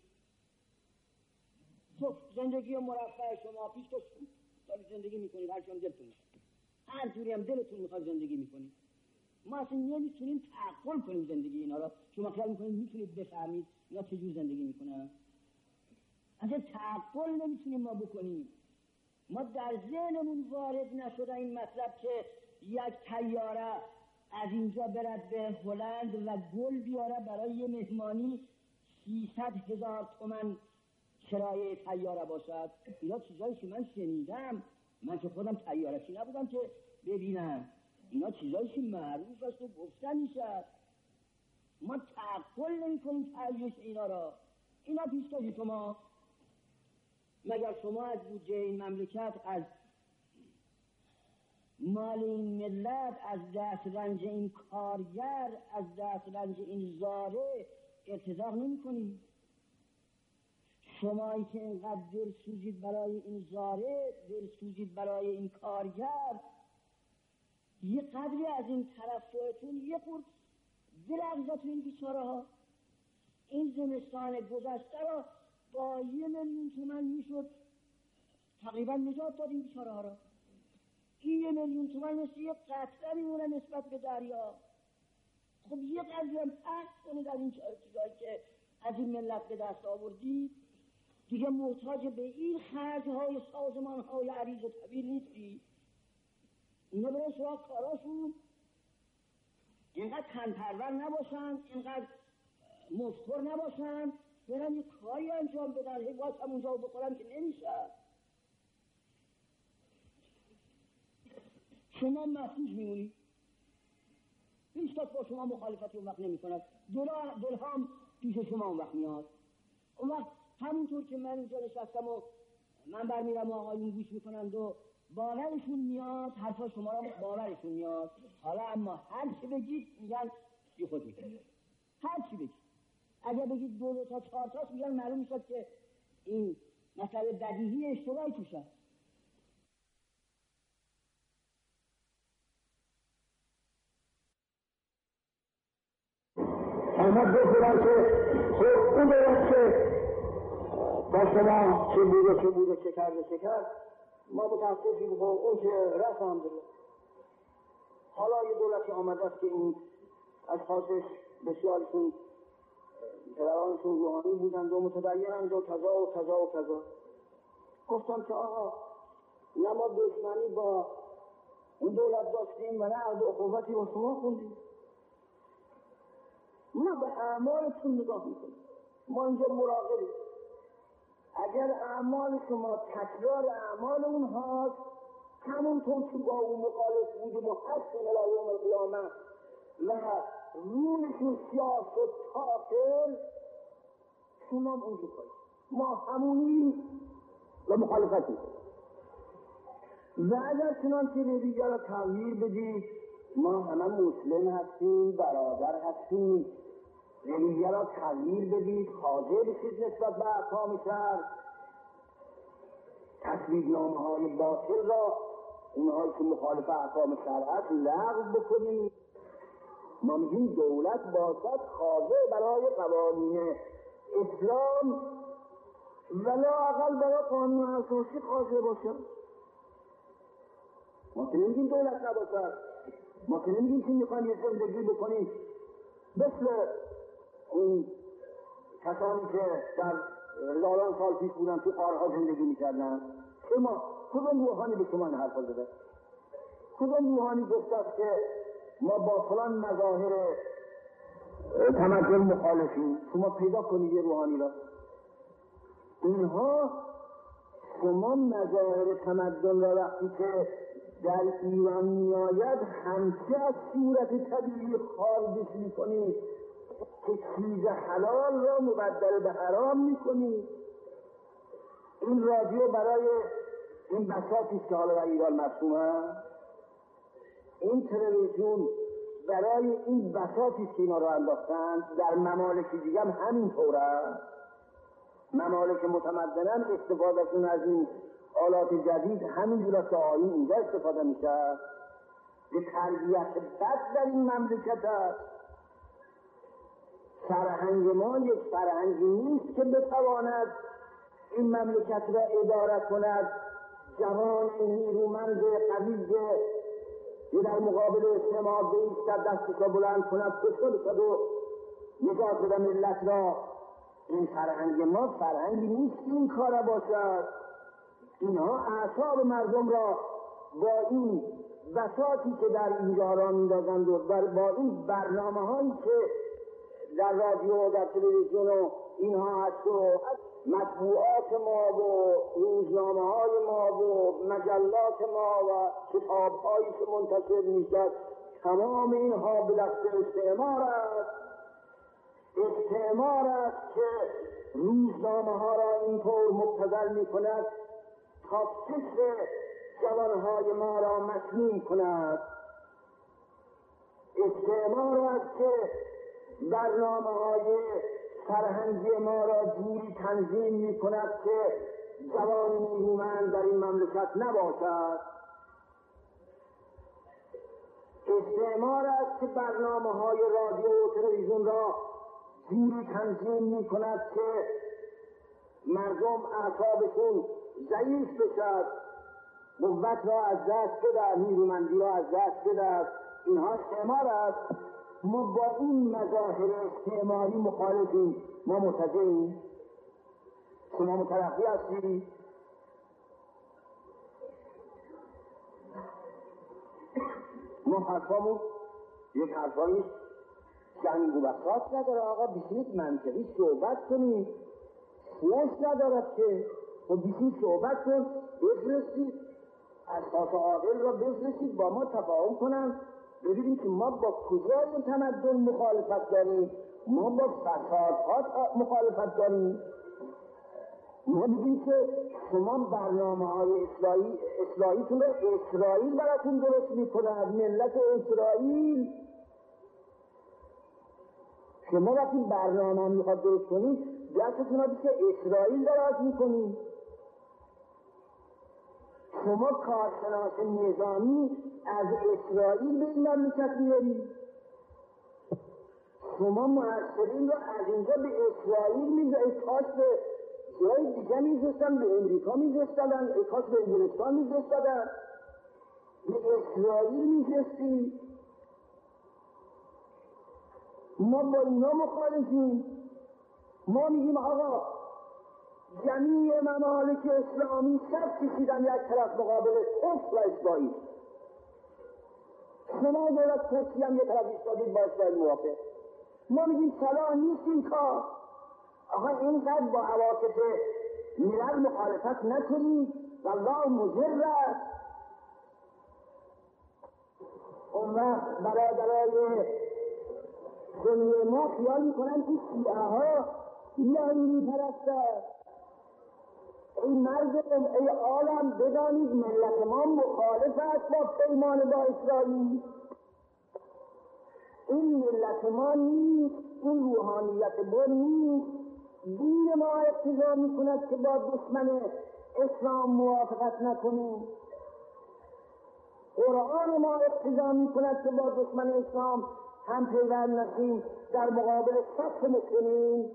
خب زندگی مرفه شما پیش تو دارید زندگی میکنید، هر چون دلتون میخواد، هر جوری هم دلتون میخواد زندگی میکنید. ما اصلا نمیتونیم تعقل کنیم زندگی اینا را. شما خیال میکنید میتونید بفهمید اینا چجور زندگی میکنن؟ اصلا تعقل نمیتونیم ما بکنیم. ما در ذهنمون وارد نشده این مطلب که یک طیاره از اینجا برد به هلند و گل بیاره برای یه مهمانی سیصد هزار تومن کرایه طیاره باشد. اینا چیزایی که من شنیدم، من که خودم طیاره‌چی نبودم که ببینم، اینا چیزایی که معروف است و گفته میشه. ما تعقل نمی کنیم تعیش اینا را. اینا پیشکشی شما. مگر شما از بودجه این مملکت، از مال این ملت، از دست رنج این کارگر، از دست رنج این زاره ارتزاق نمی کنید؟ شمایی که اینقدر دل سوزید برای این زاره، دل سوزید برای این کارگر، یه قدری از این طرفاتون یه خورد بلغزه تو این بیچاره ها. این زمستان گذشته را با یه میلیون تومن میشد تقریبا نجات داد این بیچاره ها را. این یه میلیون تومن مثل یه قطره میمونه نسبت به دریا. خب یه قدری هم پخت کنید از این چیزایی که از این ملت به دست آوردید. دیگه محتاج به این خرجهای سازمانهای عریض و طویل نیستی. اینا برای سراغ کاراشون اینقدر تنپرور نباشن، اینقدر مفخور نباشن، برن یه کاری انجام بدن، هی باز هم اونجا بخورن که نمیشه. شما محفوظ میمونید، هیچ کس با شما مخالفتی اون وقت نمی کند، دل هم پیش شما اون وقت میاد. اون وقت همونطور که من اینجا نشستم و من برمیرم و آقایون گوش میکنند و باورشون میاد، حرفا شما را باورشون میاد. حالا اما هر چی بگید میگن بی خود میکنید، هر چی بگید. اگر بگید دو دو تا چهار تاست میگن معلوم میشد که این مسئله بدیهی اشتباهی توش است. احمد بکنم که خب اون درست که با شما چه بوده چه بوده چه کرده چه کرد، ما متاسفیم با اون که رفت همدلله. حالا یه دولتی آمده است که این اشخاصش بسیارشون پدرانشون روحانی بودند و متدینند و کذا و کذا و کذا. گفتم که آقا نه ما دشمنی با اون دولت داشتیم و نه عهد اخوتی با شما خوندیم، ما به اعمالتون نگاه میکنیم. ما اینجا مراقبیم. اگر اعمال شما تکرار اعمال اونهاست، همونطور که با اون مخالف بودیم و هستیم الی یوم القیامه و رویشون سیاه شد تا آخر، شما هم اونجا کنید. ما همونیم و مخالفت میکنیم. و اگر چنانچه رویه را تغییر بدید، ما همه مسلم هستیم، برادر هستیم. رویه را تغییر بدید، حاضر بشید نسبت به احکام شرع، تصویبنامه های باطل را، اونهایی که مخالف احکام شرع است، لغو بکنید ما میگیم دولت باشد خاضع برای قوانین اسلام ولا اقل برای قانون اساسی خاضع باشد. ما که نمیگیم دولت نباشد، ما که نمیگیم که میخوایم یه زندگی بکنیم مثل اون کسانی که در هزاران سال پیش بودن تو قارها زندگی میکردن. شما کدوم روحانی به شما این حرفا زده؟ کدوم روحانی گفته است که ما با فلان مظاهر تمدن مخالفیم؟ شما پیدا کنید یه روحانی را. اینها شما مظاهر تمدن را وقتی که در ایران میآید همچه از صورت طبیعی خارجش میکنید که چیز حلال را مبدل به حرام میکنید. این رادیو برای این بساطی که حالا در ایران مرسوم هست، این تلویزیون برای این بساطی که اینا را انداختن، در ممالک دیگه هم همینطوره. ممالک متمدنن استفادهشون از این آلات جدید همینجور است که آیین اینجا استفاده میشه. به تربیت بد در این مملکت است. فرهنگ ما یک فرهنگی نیست که بتواند این مملکت را اداره کند. جوان نیرومند قوی که در مقابل استعمار بایستد، دستش را بلند کند، کشته بشد و نجات بده ملت را. این فرهنگ ما فرهنگی نیست این کار باشد. اینها اعصاب مردم را با این بساطی که در اینجا را می‌اندازند و با این برنامه‌هایی که در رادیو و در تلویزیون و اینها هست و مطبوعات ما و روزنامه‌های ما و مجلات ما و کتاب‌هایی که منتشر می‌شود، تمام اینها به دست استعمار است. استعمار است که روزنامه‌ها را اینطور مبتذل می‌کند تا فکر جوانهای ما را مسموم کند. استعمار است که برنامه‌های فرهنگی ما را جوری تنظیم می‌کند که جوان نیرومند در این مملکت نباشد. استعمار است که برنامه‌های رادیو و تلویزیون را جوری تنظیم می‌کند که مردم اعصابشون ضعیف بشد، قوت را از دست بدهد، نیرومندی را از دست بدهد. اینها استعمار است. ما با این مظاهر استعماری مخالفیم. ما مرتضیم. شما مترقی هستی؟ ما حرفامون یک حرفایی جنگ و بساط نداره. آقا بیشید منطقی صحبت کنید. خوش ندارد که و بیشید صحبت کن، بفرستید اساس عاقل را بفرستید با ما تفاهم کنن، ببینیم که ما با کجای تمدن مخالفت داریم. ما با فسادها مخالفت داریم. ما بگیم که شما برنامه های اصلاحی اصلاحیتون رو اسرائیل براتون درست میکند، ملت اسرائیل. شما وقتی برنامه میخواد درست کنید دستتون رو که اسرائیل دراز میکنید. شما کارشناس نظامی از اسرائیل به این مملکت میارید. شما محصلین رو از اینجا به اسرائیل میذارید. کاش به جای دیگه میذاشتن، به امریکا میذاشتن، کاش به انگلستان میذاشتن، به اسرائیل میذاشتید. ما با اینا مخالفیم. ما میگیم آقا جمیع ممالک اسلامی صف کشیدن یک طرف مقابل کفر و اسرائیل. شما دولت ترکیه هم یک طرف ایستادید با اسرائیل موافق. ما میگیم صلاح نیست این کار. آقا اینقدر با عواطف ملل مخالفت نکنید، والله مضر است. اون وقت برادرای سنی ما خیال میکنن که شیعه ها یهودی پرست است. ای مردم، ای عالم، بدانید ملت ما مخالف است با پیمان با اسرائیل. این ملت ما نیست، این روحانیت ما نیست. دین ما اقتضا میکند که با دشمن اسلام موافقت نکنیم. قرآن ما اقتضا میکند که با دشمن اسلام هم پیوند نشیم در مقابل صف مسلمین.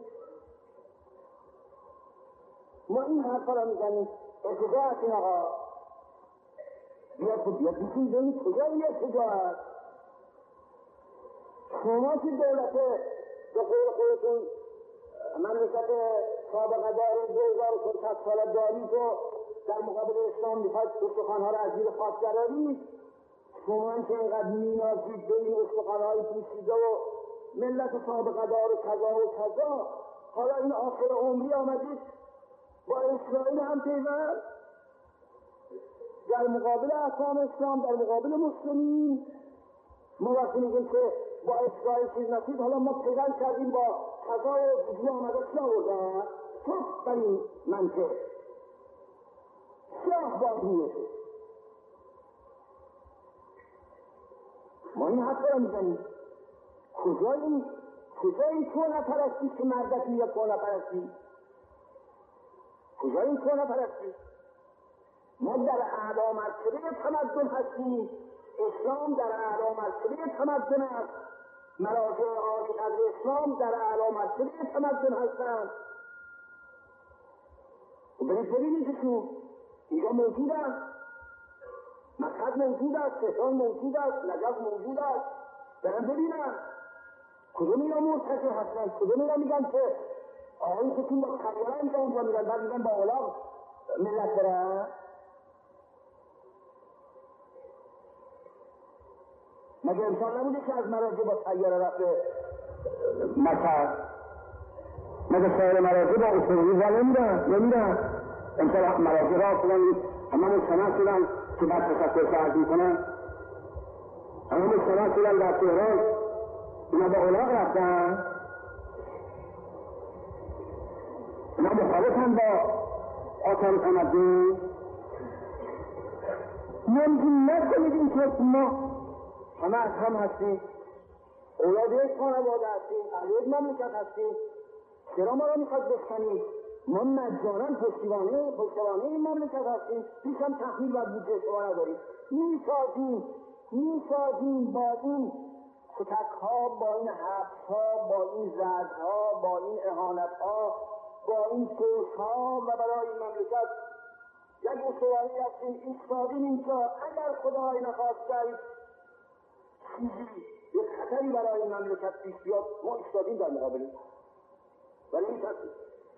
ما این حرفا را میزنیم. ارتجاع هست این آقا بیاد خود بیاد بیشون بینید کجا این ارتجاع هست؟ شما که دولت به قول خودتون مملکت سابقه داری دو هزار و پانصد ساله دارید و در مقابل اسلام میخواید استخوانها را از زیر خاک درآرید. شما هم که اینقدر مینازید به این استخوانهای پوسیده و ملت سابقه دار و کذا و کذا، حالا این آخر عمری آمدید با اسرائیل هم پیوند در مقابل احکام اسلام، در مقابل مسلمین. ما وقتی میگیم که با اسرائیل چیز نشید، حالا ما پیوند کردیم با کذا و وجود آمده چی آورده توف بر این منطق سیاه بازیه شد. ما این حق را میزنیم. کجا این کجا این کونه پرستی که مردک میگه کونه پرستی؟ کجا این کونه پرستی؟ ما در اعلی مرتبه تمدن هستیم. اسلام در اعلی مرتبه تمدن است. مراجع عالی از اسلام در اعلی مرتبه تمدن هستند. و برید ببینیدشون اینجا موجود است. مشهد موجود است، تهران موجود است، نجف موجود است. برن ببینن کدوم اینا مرتجع هستن، کدوم اینا میگن که آقایی که تون با کریانه اینجا اونجا میگن، بعد میگن با اولاق ملت برن. مگه امسال نبوده که از مراجع با سیاره رفت مشهد؟ مگه سایر مراجع با اتوبوس را نمیرن نمیرن امسال مراجع را کنن همه مستند شدن که بعد تشکر فرض میکنن. همه مستند شدن در تهران اینا با اولاق رفتن. اینا مخالفن با آتان تمدن. نمیتون نکنید این که ما همه از هم هستیم، اولاد یک خانواده هستیم، اهل یک مملکت هستیم. چرا ما را میخواد بشکنید؟ ما مجانا پشتیبانه پشتیبانه این مملکت هستیم. هیچ هم تحمیل و بودجه شما نداریم. میسازیم میسازیم با این کتک ها، با این حبس ها، با این زرد ها، با این اهانت ها، با این فوش ها و برای این مملکت یک استواری هستیم. ایستادیم اینجا. اگر خدای نخواست چیزی یک خطری برای این مملکت پیش بیاد، ما ایستادیم در مقابلش، ولی میترسیم.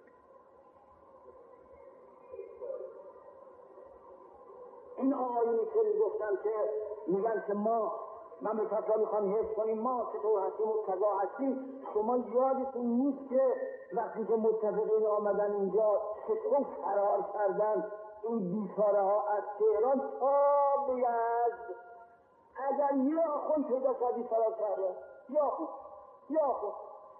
این آیینی که میگفتن که میگن که ما مملکت را میخوام حفظ کنیم، ما چطور هستیم و کذا هستیم، شما یادتون نیست که وقتی که متفقین آمدن اینجا چطور فرار کردن این بیچاره ها از تهران تا به یزد؟ اگر یه آخون پیدا شدی فرار کرده، یا خود یا خود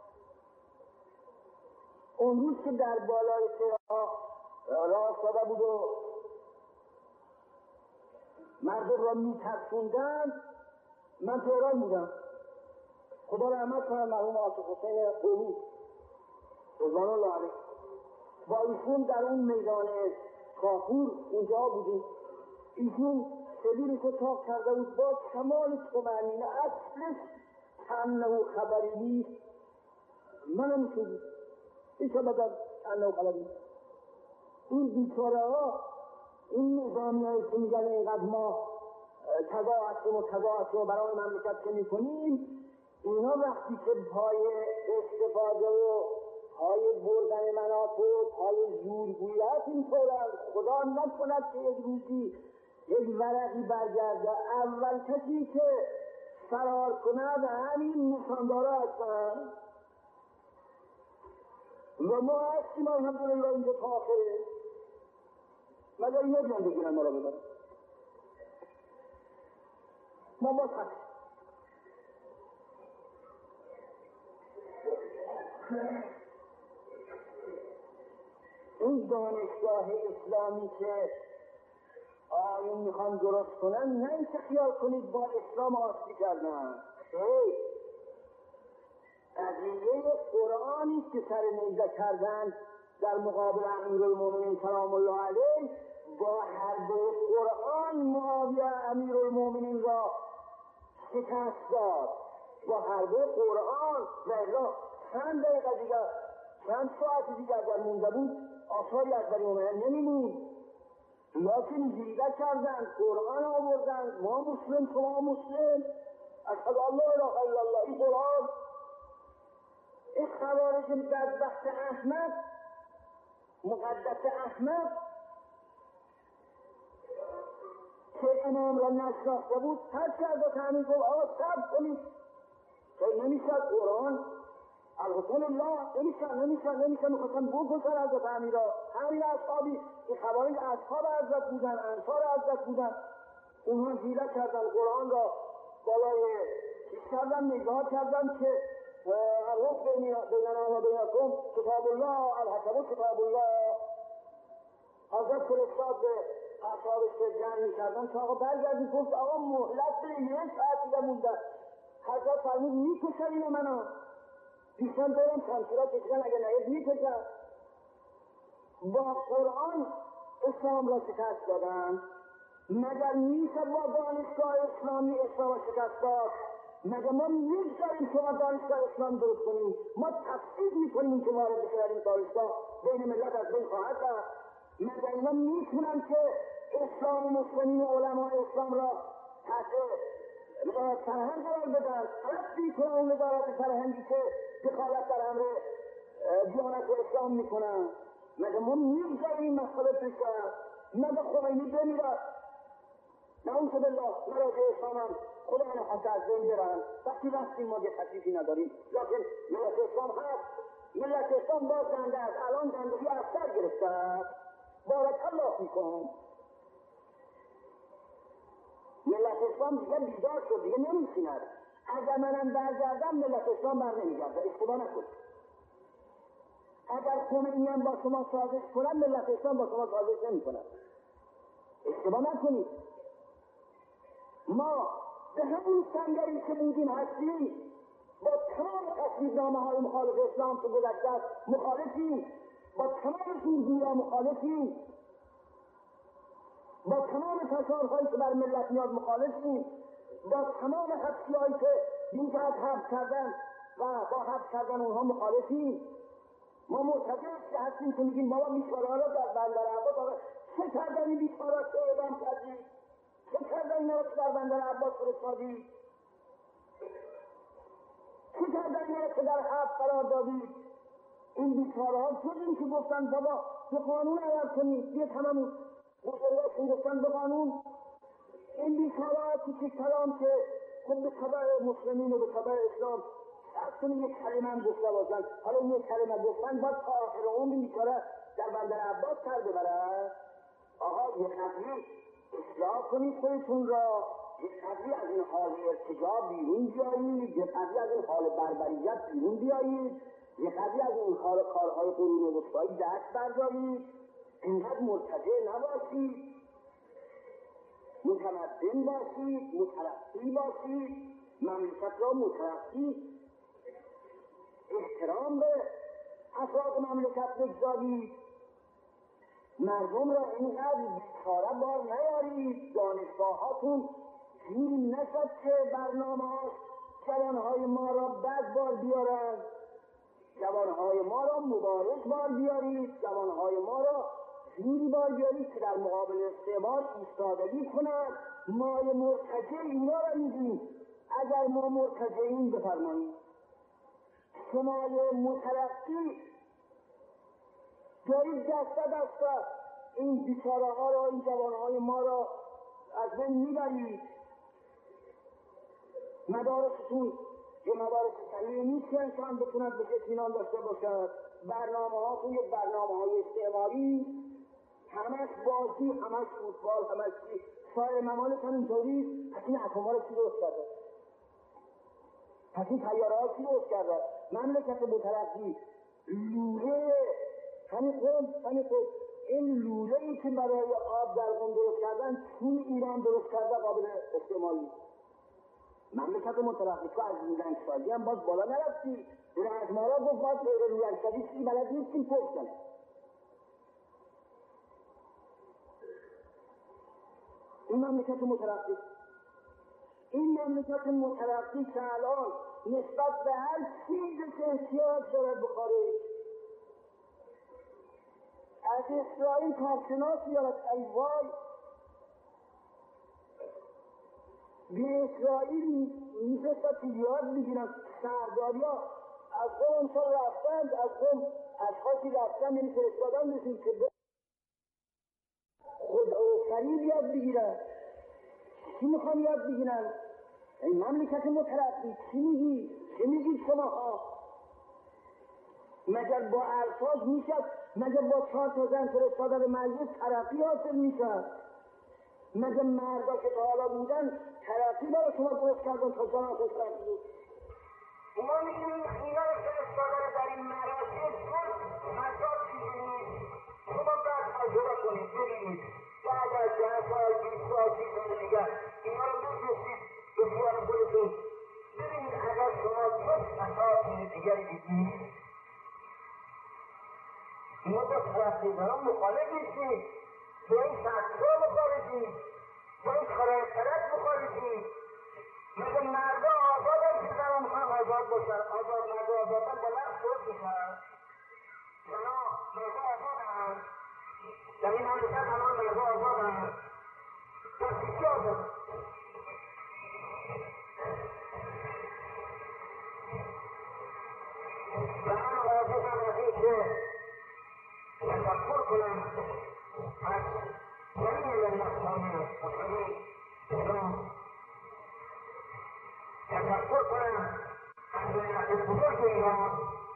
اون روز که در بالای تهران راه افتاده بود و مردم را میترسوندن، من تهران بودم. خدا رحمت کنه مرحوم آصف حسین قومی رضوان الله علیه، با ایشون در اون میدان کافور اونجا بودیم. ایشون سبیلش رو تاق کرده بود با کمال طمأنینه، اصلش انه خبری نیست. منم میشود ایش ها بگر انه خبری نیست. این بیچاره ها، این نظامی هایی که میگن اینقدر ما کذا هستیم و کذا هستیم و برای مملکت که میکنیم، اینا وقتی که پای استفاده و پای بردن منافع و پای زورگویی اینطورند، خدا نکند که یک روزی یک ورقی برگرده اول کسی که فرار کند همین نشاندارا هستن. و ما هستیم الحمدلله اینجا تا آخره. مگر اینا بیان بگیرن ما را ببرن؟ ما باز هستیم. این دانشگاه اسلامی که آیون میخوان درست کنن، نه اینکه خیال کنید با اسلام آشتی کردن. ای قضیه قرآنی که سر نیزه کردن در مقابل امیرالمومنین سلام الله علیه، با هر دو قرآن معاویه امیرالمومنین را شکست داد. با حربه قرآن و الا چند دقیقه دیگر چند ساعت دیگر در مونده بود آثاری از بنی امیه نمیمون. لیکن حیله کردن، قرآن آوردن، ما مسلم شما مسلم، اشهد ان لا اله الا الله، این قرآن. این خوارج بدبخت احمد، مقدس احمد که امام را نشناخته بود هر کرد و تعمید گفت آقا صبر کنید که نمیشد قرآن الحسن الله نمیشد نمیشد نمیشد میخواستن بکشن حضرت امیر را. همین اصحابی این خوارج اصحاب حضرت بودن، انصار حضرت بودن، اونها حیله کردن قرآن را بالای چیز کردن، نگاه کردن که الحق بیننا و بینکم کتاب الله الحکم کتاب الله. حضرت فرستاد به اصحابش که جمع میکردن که آقا برگردید، گفت آقا مهلت به یه ساعت دیگه مونده. حضرت فرمود میکشن اینو منو بیشتن دارم شمشیرها کشیدن، اگه نهید میکشن. با قرآن اسلام را شکست دادن. مگر میشه با دانشگاه اسلامی اسلام شکست داد؟ مگر ما میگذاریم شما دانشگاه اسلام درست کنیم؟ ما تفسیر میکنیم که وارد بشه این دانشگاه بین ملت از بین خواهد رفت؟ مگر اینا میتونن که اسلام و مسلمین و علماء اسلام را تحت فرهنگ قرار بدن؟ رفتی کنن اون وزارت فرهنگی که دخالت در امر دیانت و اسلام میکنن؟ مگر ما میگذاریم مسئله بشه؟ مگر خمینی بمیرد؟ نعوذ بالله مراجع اسلام هم خدا نخواسته از بین برن. وقتی رفتیم ما یه تکلیفی نداریم، لیکن ملت اسلام هست. ملت اسلام باز زنده است، الان زندگی افسر گرفته است. بارک الله فیکم. ملت اسلام دیگه بیدار شد، دیگه نمیشیند. اگر منم برگردم ملت اسلام بر نمیگرده، اشتباه نکنید. اگر خمینی هم با شما سازش کنن ملت اسلام با شما سازش نمی کنن، اشتباه نکنید. ما به همون سنگری که بودیم هستیم، با تمام تصویرنامه های مخالف اسلام تو گذشته است مخالفیم، با تمام زورگویی مخالفیم، با تمام فشارهایی که بر ملت میاد مخالفیم، با تمام حبسی هایی که بیجهت حبس کردن و با حبس کردن اونها مخالفیم. ما معتقد هستیم که میگیم بابا بیچاره ها را در بندر عباس چه کردن این بیچاره که اعدام کردید؟ چه کردن اینا را که در بندر عباس فرستادید؟ چه کردن اینا را که در حبس قرار دادید؟ این بیچاره ها جز این که گفتن بابا به قانون عمل کنید، بیت هممون بزرگاشون گفتن به قانون، این بیچاره ها کوچکتران که خود به تبع مسلمین و به تبع اسلام اصلا یک کلمه هم گفته باشن، حالا یک کلمه گفتن باید تا آخر اون بیچاره در بندر عباس سر ببرن. آقا یک قدری اصلاح کنید خودتون را، یک قدری از این حال ارتجاع بیرون بیایید، یک قدری از این حال بربریت بیرون بیایید، یک قدری از این حال کارهای قرون وسطایی دست بردارید. اینقدر مرتجع نباشید، متمدن باشید، مترقی باشید، مملکت را مترقی احترام به افراد مملکت بگذارید، مردم را اینقدر بیچاره بار نیارید. دانشگاهاتون جوری نشد که برنامه ها جوانهای ما را بد بار بیارند، جوانهای ما را مبارز بار بیارید، جوانهای ما را جوری بار بیارید که در مقابل استعمار ایستادگی کنند. ما مرتجع اینا را میگیم. اگر ما مرتجعین بفرمایید، شما مترقی دارید دسته دسته این بیچاره ها را، این جوانهای ما را از بین میبرید. مدارستون یه مدارس صحیح نیست که انسان بتوند به اطمینان داشته باشد. برنامه ها توی برنامه های استعماری همش بازی، همش فوتبال، همش چی. سایر ممالک هم اینطوری. پس این اتم ها رو کی درست کرده؟ پس این طیاره ها کی درست کرده؟ مملکت مترقی لوله همین خود همین خود این لوله ای که برای آب در قم درست کردن چون ایران درست کرده قابل استعمالی. مملکت مترقی تو از رنگسازی هم باز بالا نرفتی. رنگمارا گفت باز غیر رنگسازی چیزی بلد نیستیم پشت کنه. این مملکت مترقی این مملکت مترقی که الان نسبت به هر چیزی که احتیاج دارد به خارج. از اسرائیل کارشناس بیارد، ای وای به اسرائیل میفرستد که یاد بگیرن. سرداری ها از قوم امسال رفتند، از قوم اشخاصی رفتند، یعنی فرستادن بسیم که خود آفرین یاد بگیرن. چی میخوان یاد بگیرن؟ ای مملکت مترقی، چی میگی؟ چی میگید شما ها؟ مگر با ارتاج میشد؟ مگر با چهار تا زن فرستادن مجلس ترقی حاصل میشد؟ مگر مردا که تا حالا بودن ترقی برای شما درست کردن تا جان خوش رفتی؟ ما میگیم اینا رو فرستادن در این مراکز چون مجاد چیزی نیست. شما باید تجربه کنید، ببینید بعد از ده سال بیست سال سی سال دیگر اینا رو بفرستید به خیال خودتون، ببینید اگر شما یک اساسی دیگری دیدید ما با ترقیداران مخالف نیستیم، با این سطرها مخالفیم، با این خرایطرت مخالفیم. مگه مردا آزادن که زنان هم آزاد باشن؟ آزاد مردا آزادن با نفس درست میشن؟ زنا مردا آزادن؟ در این مملکت همان مردا آزادن؟ دستی کی آزاد؟ و من آزادم از این که تفکر کنم از جمعی ملت‌های مسلمین اسلام، تفکر کنم از ملت بزرگ ایران،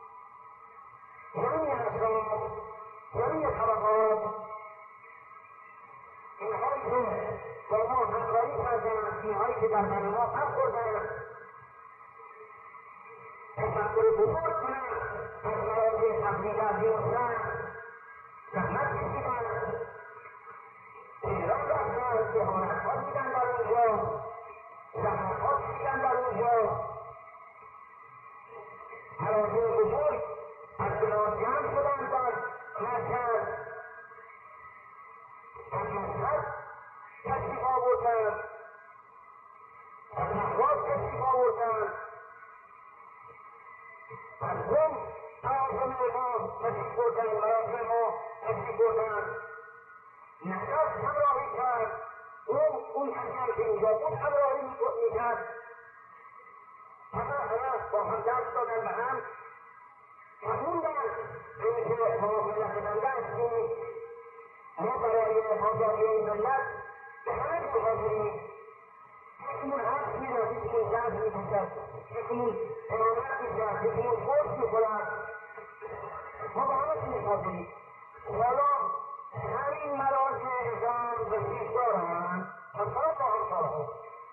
جمعی اصحاب، جمعی طبقات، اینهایی که با ما همکاری کردند، اینهایی که در بر ما غم خوردند، تفکر بزرگ کنم از مراجع تبلیغ بیفتند، زحمت کشیدن، ایران رفتن، جهانتها دیدن در اونجا، زحمتها کشیدن در اونجا، مراجع بزرگ از بلاد جمع شدن در مرکز، از مشهد تشریف آوردن، از مهراج تشریف آوردن، از قم تعاظم ما تشریف بردن، مراجع ما تشریف بردن، نقص همراهی کرد، اون اون حجم که اینجا بود همراهی میکرد، همه همه با هم دست دادن به هم، فهموندن این که ما ملت بنده هستیم، ما برای آزادی این ملت به همه جور حاضریم. یکیمون حق میداد، یکیمون جنگ میکشد، یکیمون امامت میکرد، یکیمون فرس میخورد، ما به همه چیز حاضریم. حالا همین مراجع اعظام به پیش دارند تا طرف با همسالها،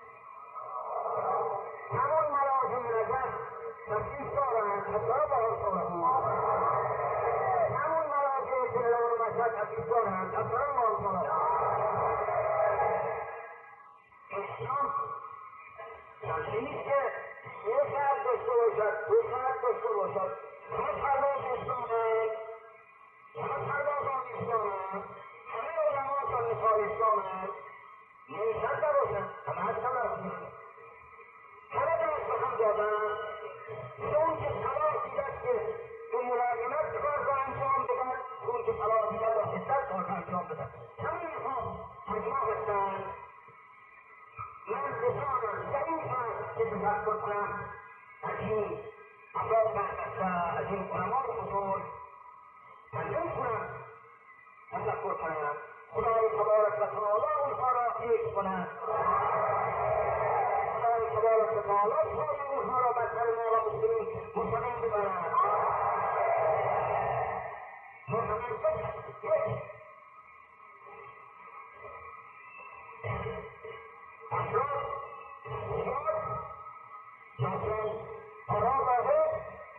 همون مراجع رجب به پیش دارند تا طرف با همسالها، همون مراجع تهران و مشهد به پیش دارند تا طرف با همسالها. اسلام چندی نیست که یک ساعت داشته باشد، دو ساعت داشته باشد، همه پرواز اسلامند، همه پردازان اسلامند، همه علماء نکار اسلامند، نمیشد نباشند، همه از هم رفتند، همه دست به هم دادند. اون که صلاح دیدد که به ملاقمت کار را انجام بدهد، اون که صلاح دیدد با شدت کار را انجام بدهد، همه اینها مجمع هستند. من بسانم در این فرد که تفکر کنم از این افراد برکسته، از این علماء بزرگ، من نمیتونم تفکر کنم. خدای تبارک و تعالی اونها را یک کنم، خدای تبارک و تعالی سای اونها را بر سر ما و مسلمین مستقیم ببرد. ما همه یک افراد زیاد لیکن آرا واحد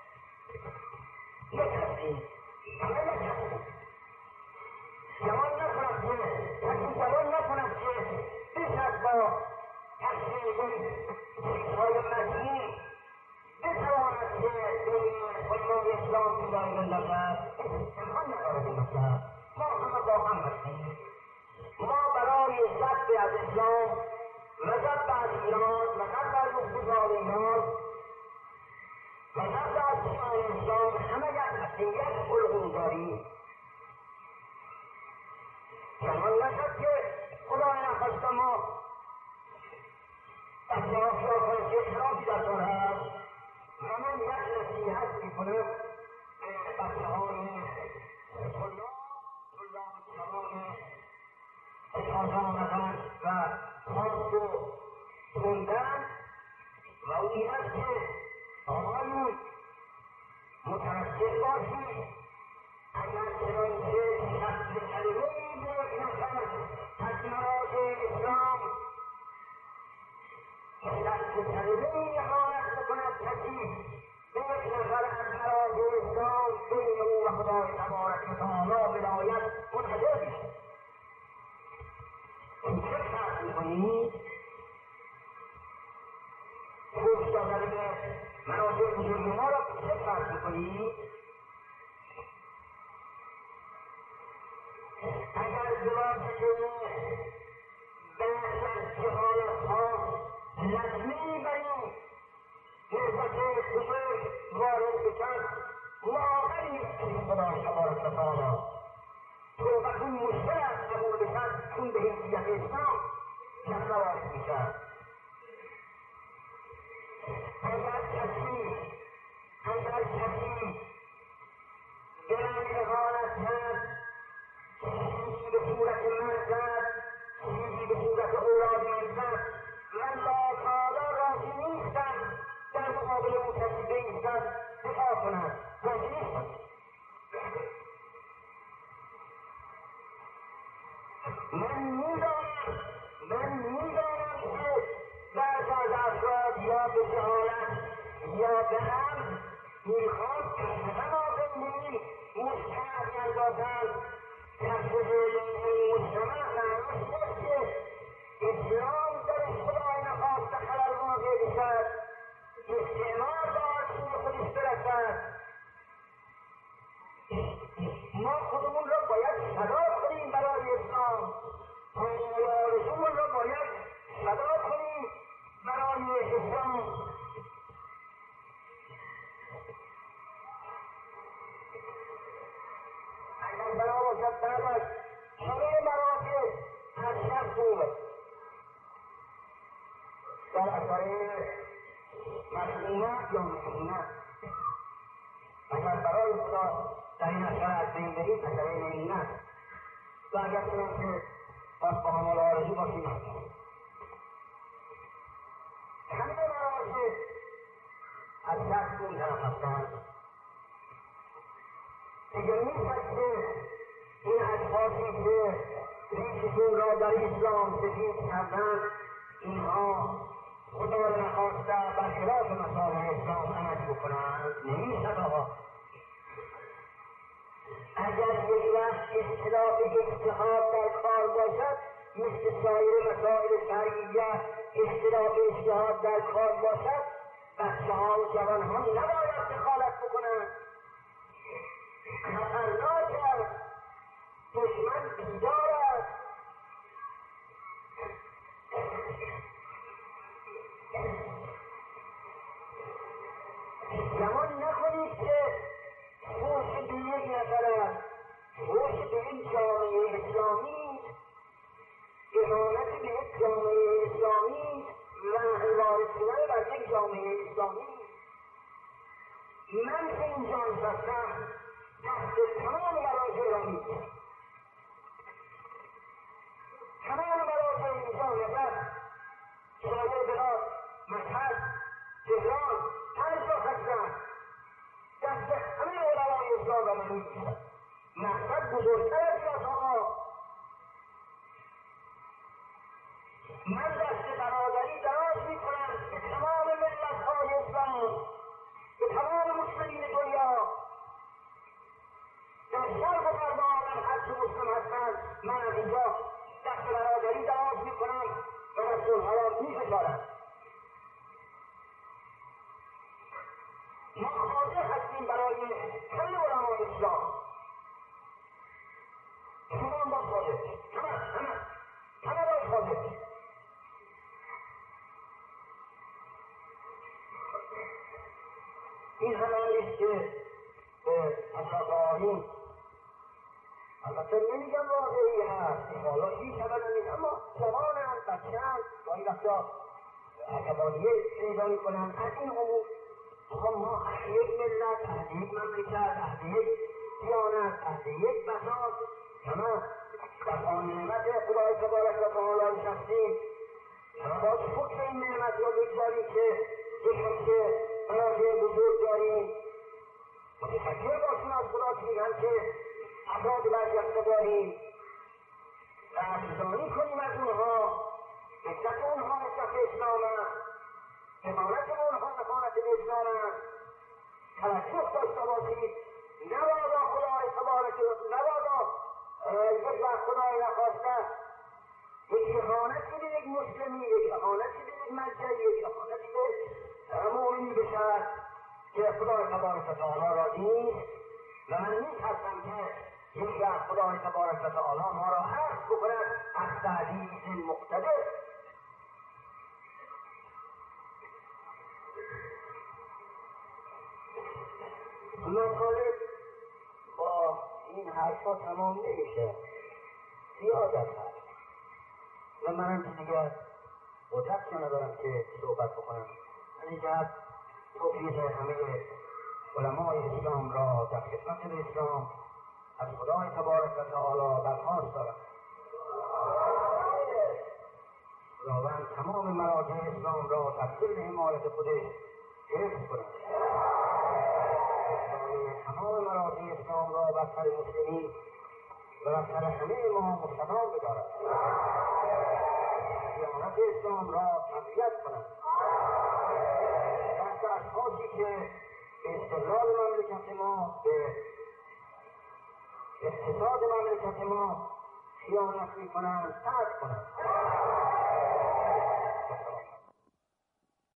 یک هستیم، همه یک هستیم. جوان نکند که کسی جوان نکند که بیش از با تحصیل این چیزهای مدنی بتواند که بین علمای اسلام بیداری بندازد. امکان ندارد این مطلب. ما همه با هم هستیم. ما برای ضد از اسلام و ضد از ایران و ضد از اقتضاد ایران و قبل از قیام اسلام همه یک یک الگویی زمان نشد که خدای نخواسته ما اطراف را کنه که اطرافی در کار هست و من یک نصیحت میکنم به بچه های طلاب طلاب جوان که تازه آمدن و خواست و خوندن و او این است که آقایون متوجه باشید اگر چنانچه شخص کلمه‌ای به یک نفر از مراجع اسلام شخص کلمه‌ای اهانت بکند کسی به یک نفر از مراجع اسلام بین او و خدای تبارک و تعالی ولایت منحصر میشه. این چه فرق میکنید؟ خوش دادن به مراجع بزرگ ما را چه فرق میکنید؟ اگر بواسطه بعض از جهالتها لطمهای بر این نسبت بزرگ وارد بشد لااقل نیست که خدای تبارک و تعالی توبتون مشکل است قبول بشد چون به حیثیت اسلام لطمه وارد میشد. اگر کسی اگر کسی دلم اهانت کرد چیزی به صورت من زد چیزی به صورت اولاد من زد من با تعالی راضی نیستم در مقابل اون کسی بایستد دفاع کنم راضی نیستم. من میدانم من میدانم که بعض از افراد یا به جهالت یا به هم میخواد کسبه ما بینیم مجتمع بیندازند. کسبه بین مجتمع معنیش نیست که اسلام درش خدای نخواسته خلل واقع بشد استعمار باید سوی خودش برسد. ما خودمون را باید صدا کنیم برای اسلام، آمال آرزومون را باید صدا کنیم برای اسلام. اگر بنا باشد بعد از همه مراحل از شخص اومد در اثر مسئولیت یا مسئولیت اگر برای خدا در این اثر از بین برید اثر نمینت و اگر کنم که باز با همال آرزو باشید همه مراحل از شخص اون طرف هستند. دیگر نیست که این اشخاصی که ریششون را در اسلام سفید کردند اینها خدا را نخواسته برخلاف مصالح اسلام عمل بکنند. نمیشد آقا. اگر یک وقت اختلاف اجتهاد در کار باشد مثل سایر مسائل شرعیه اختلاف اجتهاد در کار باشد بچه ها و جوان ها نباید دخالت بکنند. خطرناک است. دشمن بیدار است. گمان نکنید که فوش به یک نفر است. فوش به یک جامعه اسلامی، اهانت به یک جامعه اسلامی و وارد شدن بر یک جامعه اسلامی. من که اینجا نشستم دست تمام مراجع را می‌کنم. تمام مراجع اینجا نشست سایر بلاد مشهد تهران هر جا هستند دست همه علمای اسلام را من می‌کشم. مقصد بزرگتر از این است آقا. من دست برادری دراز می‌کنم به تمام ملت‌های اسلام، به تمام مسلمین دنیا. در شرق و غرب عالم هر چه مسلم هستند من از اینجا دست برادری دراز می‌کنم و در صلح‌ها را می‌فشارم. ما حاضر هستیم برای همه علمای اسلام. شما هم باید حاضر همه همه همه باید حاضر. این همه نیست که به اطراف آیین البته نمیگم واقعی هست این حالا هیچ خبر نیست، اما جوانند بچه‌اند گاهی وقتا عصبانیت پیدا میکنند از این امور. خب ما اهل یک ملت، اهل یک مملکت، اهل یک دیانت، اهل یک بساط همه در آن نعمت خدای تبارک و تعالی نشستیم. باید شکر این نعمت را بگذاریم که یک همچه مناظر بزرگ داریم. متشکر باشیم از خدا که میگن که افراد برجسته داریم، قدردانی کنیم از اونها. عزت اونها عزت اسلام است، امانت اونها امانت اسلام است. توجه داشته باشید، نبادا خدای تبارک و نبادا یک وقت خدای نخواسته یک اهانتی به یک مسلمی، یک اهانتی به یک مرجعی، یک اهانتی به مؤمنی بشد که خدای تبارک و تعالی راضی نیست. و من می‌ترسم که یک وقت خدای تبارک و تعالی ما را حفظ بکند از تعزیز مقتدر. مطالب با این حرفا تمام نمیشه، زیاد هست و منم که دیگر قدرت ندارم که صحبت بکنم. من اینجا توفیق همه علمای اسلام را در خدمت اسلام از خدای تبارک و تعالی درخواست دارم. خداوند تمام مراجع اسلام را در ظل حمایت خودش حفظ کند. تمام مراجع اسلام را بر سر مسلمین و بر سر همه ما مستقام بدارد. دیانت اسلام را تقویت کند. دست اشخاصی که به استقلال مملکت ما، به اقتصاد مملکت ما خیانت میکنند ترک کنند.